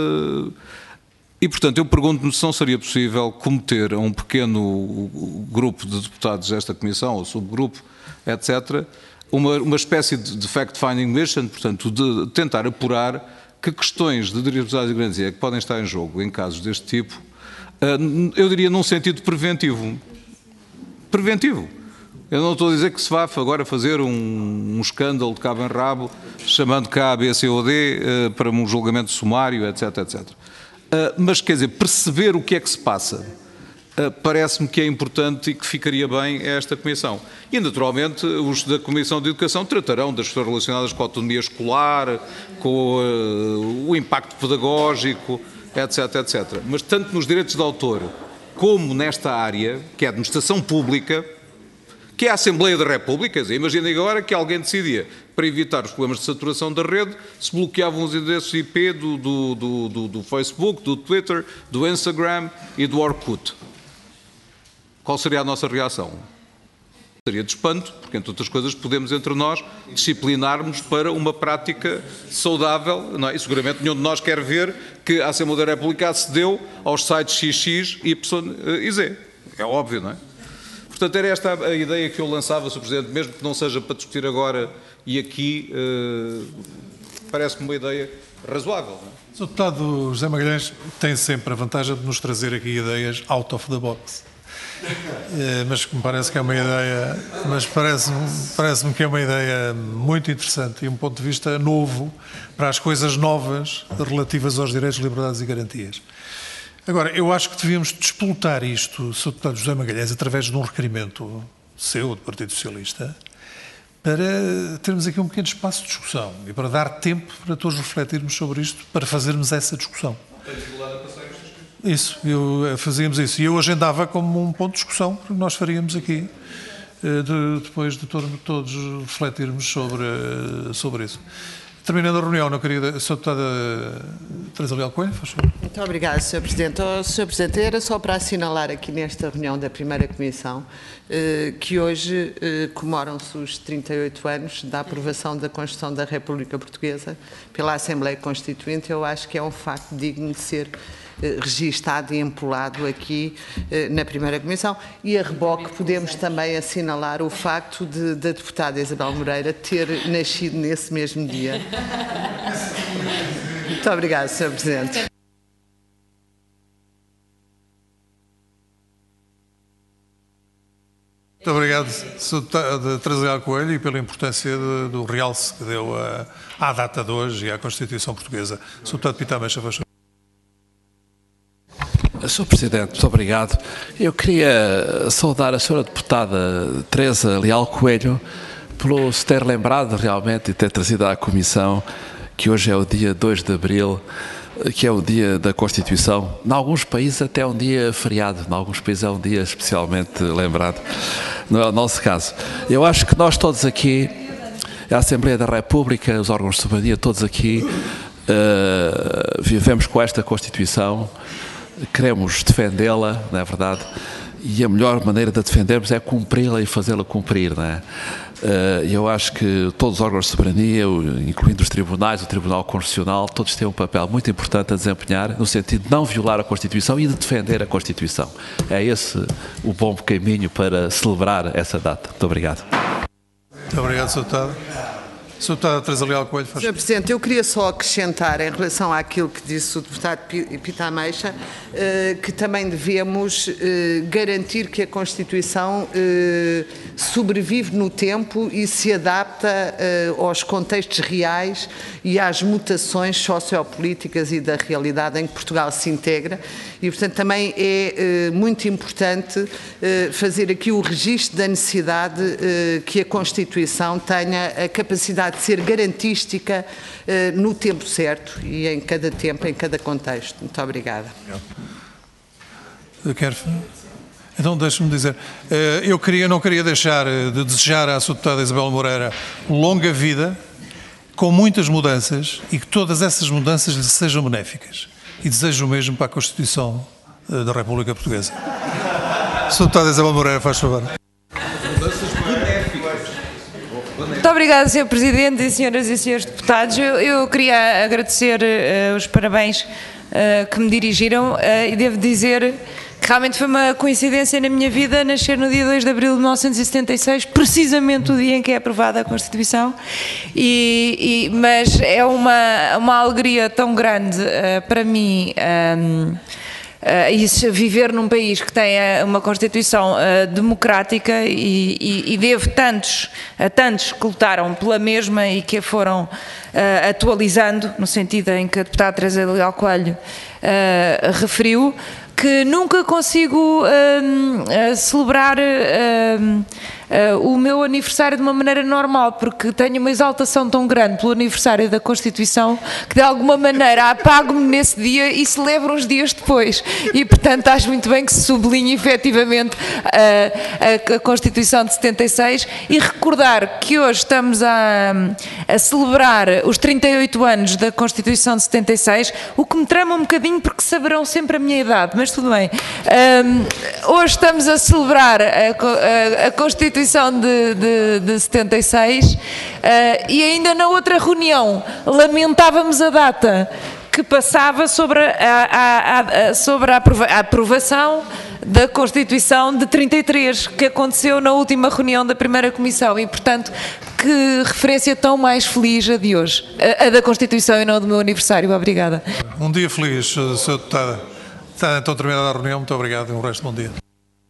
S13: E, portanto, eu pergunto-me se não seria possível cometer a um pequeno grupo de deputados desta Comissão, ou subgrupo, etc., uma espécie de fact-finding mission, portanto, de tentar apurar que questões de direitos e garantia que podem estar em jogo em casos deste tipo, eu diria num sentido preventivo. Preventivo. Eu não estou a dizer que se vá agora fazer um escândalo de cabo em rabo, chamando cá a B, C ou D para um julgamento sumário, etc, etc. Mas, quer dizer, perceber o que é que se passa, parece-me que é importante e que ficaria bem a esta Comissão. E, naturalmente, os da Comissão de Educação tratarão das questões relacionadas com a autonomia escolar, com o impacto pedagógico, etc, etc. Mas, tanto nos direitos de autor, como nesta área, que é a administração pública, que é a Assembleia da República, imaginem agora que alguém decidia, para evitar os problemas de saturação da rede, se bloqueavam os endereços IP do Facebook, do Twitter, do Instagram e do Orkut. Qual seria a nossa reação? Seria de espanto, porque, entre outras coisas, podemos, entre nós, disciplinarmos para uma prática saudável, não é? E seguramente nenhum de nós quer ver que a Assembleia da República acedeu aos sites XX, Y e Z. É óbvio, não é? Portanto, era esta a ideia que eu lançava, Sr. Presidente, mesmo que não seja para discutir agora e aqui, parece-me uma ideia razoável. Não é?
S1: O deputado José Magalhães tem sempre a vantagem de nos trazer aqui ideias out of the box. Mas me parece que é uma ideia, parece-me que é uma ideia muito interessante e um ponto de vista novo para as coisas novas relativas aos direitos, liberdades e garantias. Agora, eu acho que devíamos despoltar isto, Sr. Deputado José Magalhães, através de um requerimento seu, do Partido Socialista, para termos aqui um pequeno espaço de discussão e para dar tempo para todos refletirmos sobre isto, para fazermos essa discussão. Isso, fazíamos isso. E eu agendava como um ponto de discussão que nós faríamos aqui, depois de todos refletirmos sobre isso. Terminando a reunião, não queria... Sr. Deputada Teresa Leal Coelho, faz favor.
S14: Muito obrigada, Sr. Presidente. Sr. Presidente, era só para assinalar aqui nesta reunião da primeira Comissão que hoje comemoram-se os 38 anos da aprovação da Constituição da República Portuguesa pela Assembleia Constituinte. Eu acho que é um facto digno de ser registado e empolado aqui na primeira Comissão, e a reboque podemos também assinalar o facto da deputada Isabel Moreira ter nascido nesse mesmo dia. Muito obrigada, Sr. Presidente.
S1: Muito obrigado, Sr. Deputada Teresa Leal Coelho, e pela importância do realce que deu à data de hoje e à Constituição Portuguesa. Sr. Deputado Pitamecha, faz favor.
S4: Sr. Presidente, muito obrigado. Eu queria saudar a Sra. Deputada Teresa Leal Coelho por se ter lembrado realmente e ter trazido à Comissão que hoje é o dia 2 de Abril, que é o dia da Constituição. Em alguns países até é um dia feriado, em alguns países é um dia especialmente lembrado. Não é o nosso caso. Eu acho que nós todos aqui, a Assembleia da República, os órgãos de soberania, todos aqui, vivemos com esta Constituição, queremos defendê-la, não é verdade? E a melhor maneira de a defendermos é cumpri-la e fazê-la cumprir, não é? Eu acho que todos os órgãos de soberania, incluindo os tribunais, o Tribunal Constitucional, todos têm um papel muito importante a desempenhar no sentido de não violar a Constituição e de defender a Constituição. É esse o bom caminho para celebrar essa data. Muito obrigado.
S1: Muito obrigado, Sr. Deputado. Sr. Deputado Teresa Leal Coelho, faz.
S14: Sr. Presidente, eu queria só acrescentar em relação àquilo que disse o deputado Pita Ameixa, que também devemos garantir que a Constituição sobrevive no tempo e se adapta aos contextos reais e às mutações sociopolíticas e da realidade em que Portugal se integra e, portanto, também é muito importante fazer aqui o registro da necessidade que a Constituição tenha a capacidade de ser garantística no tempo certo e em cada tempo, em cada contexto. Muito obrigada.
S1: Então, deixe-me dizer, eu não queria deixar de desejar à Sra. Deputada Isabel Moreira longa vida, com muitas mudanças, e que todas essas mudanças lhe sejam benéficas. E desejo o mesmo para a Constituição da República Portuguesa. Sra. Deputada Isabel Moreira, faz favor.
S3: Muito obrigada, Sr. Presidente e senhoras e senhores deputados. Eu queria agradecer os parabéns que me dirigiram e devo dizer que realmente foi uma coincidência na minha vida nascer no dia 2 de abril de 1976, precisamente o dia em que é aprovada a Constituição, mas é uma alegria tão grande para mim viver num país que tem uma Constituição democrática e devo a tantos que lutaram pela mesma e que a foram atualizando, no sentido em que a deputada Teresa Leal Coelho referiu, que nunca consigo celebrar o meu aniversário de uma maneira normal, porque tenho uma exaltação tão grande pelo aniversário da Constituição que de alguma maneira apago-me nesse dia e celebro uns dias depois. E portanto acho muito bem que se sublinhe efetivamente a Constituição de 76 e recordar que hoje estamos a celebrar os 38 anos da Constituição de 76, o que me trama um bocadinho porque saberão sempre a minha idade, mas tudo bem. Hoje estamos a celebrar a Constituição de 76 e ainda na outra reunião lamentávamos a data que passava sobre a aprovação da Constituição de 33, que aconteceu na última reunião da primeira Comissão e, portanto, que referência tão mais feliz a de hoje, a da Constituição e não do meu aniversário. Obrigada.
S1: Um dia feliz, Sra. Deputada. Está então terminada a reunião. Muito obrigado e um resto de bom dia.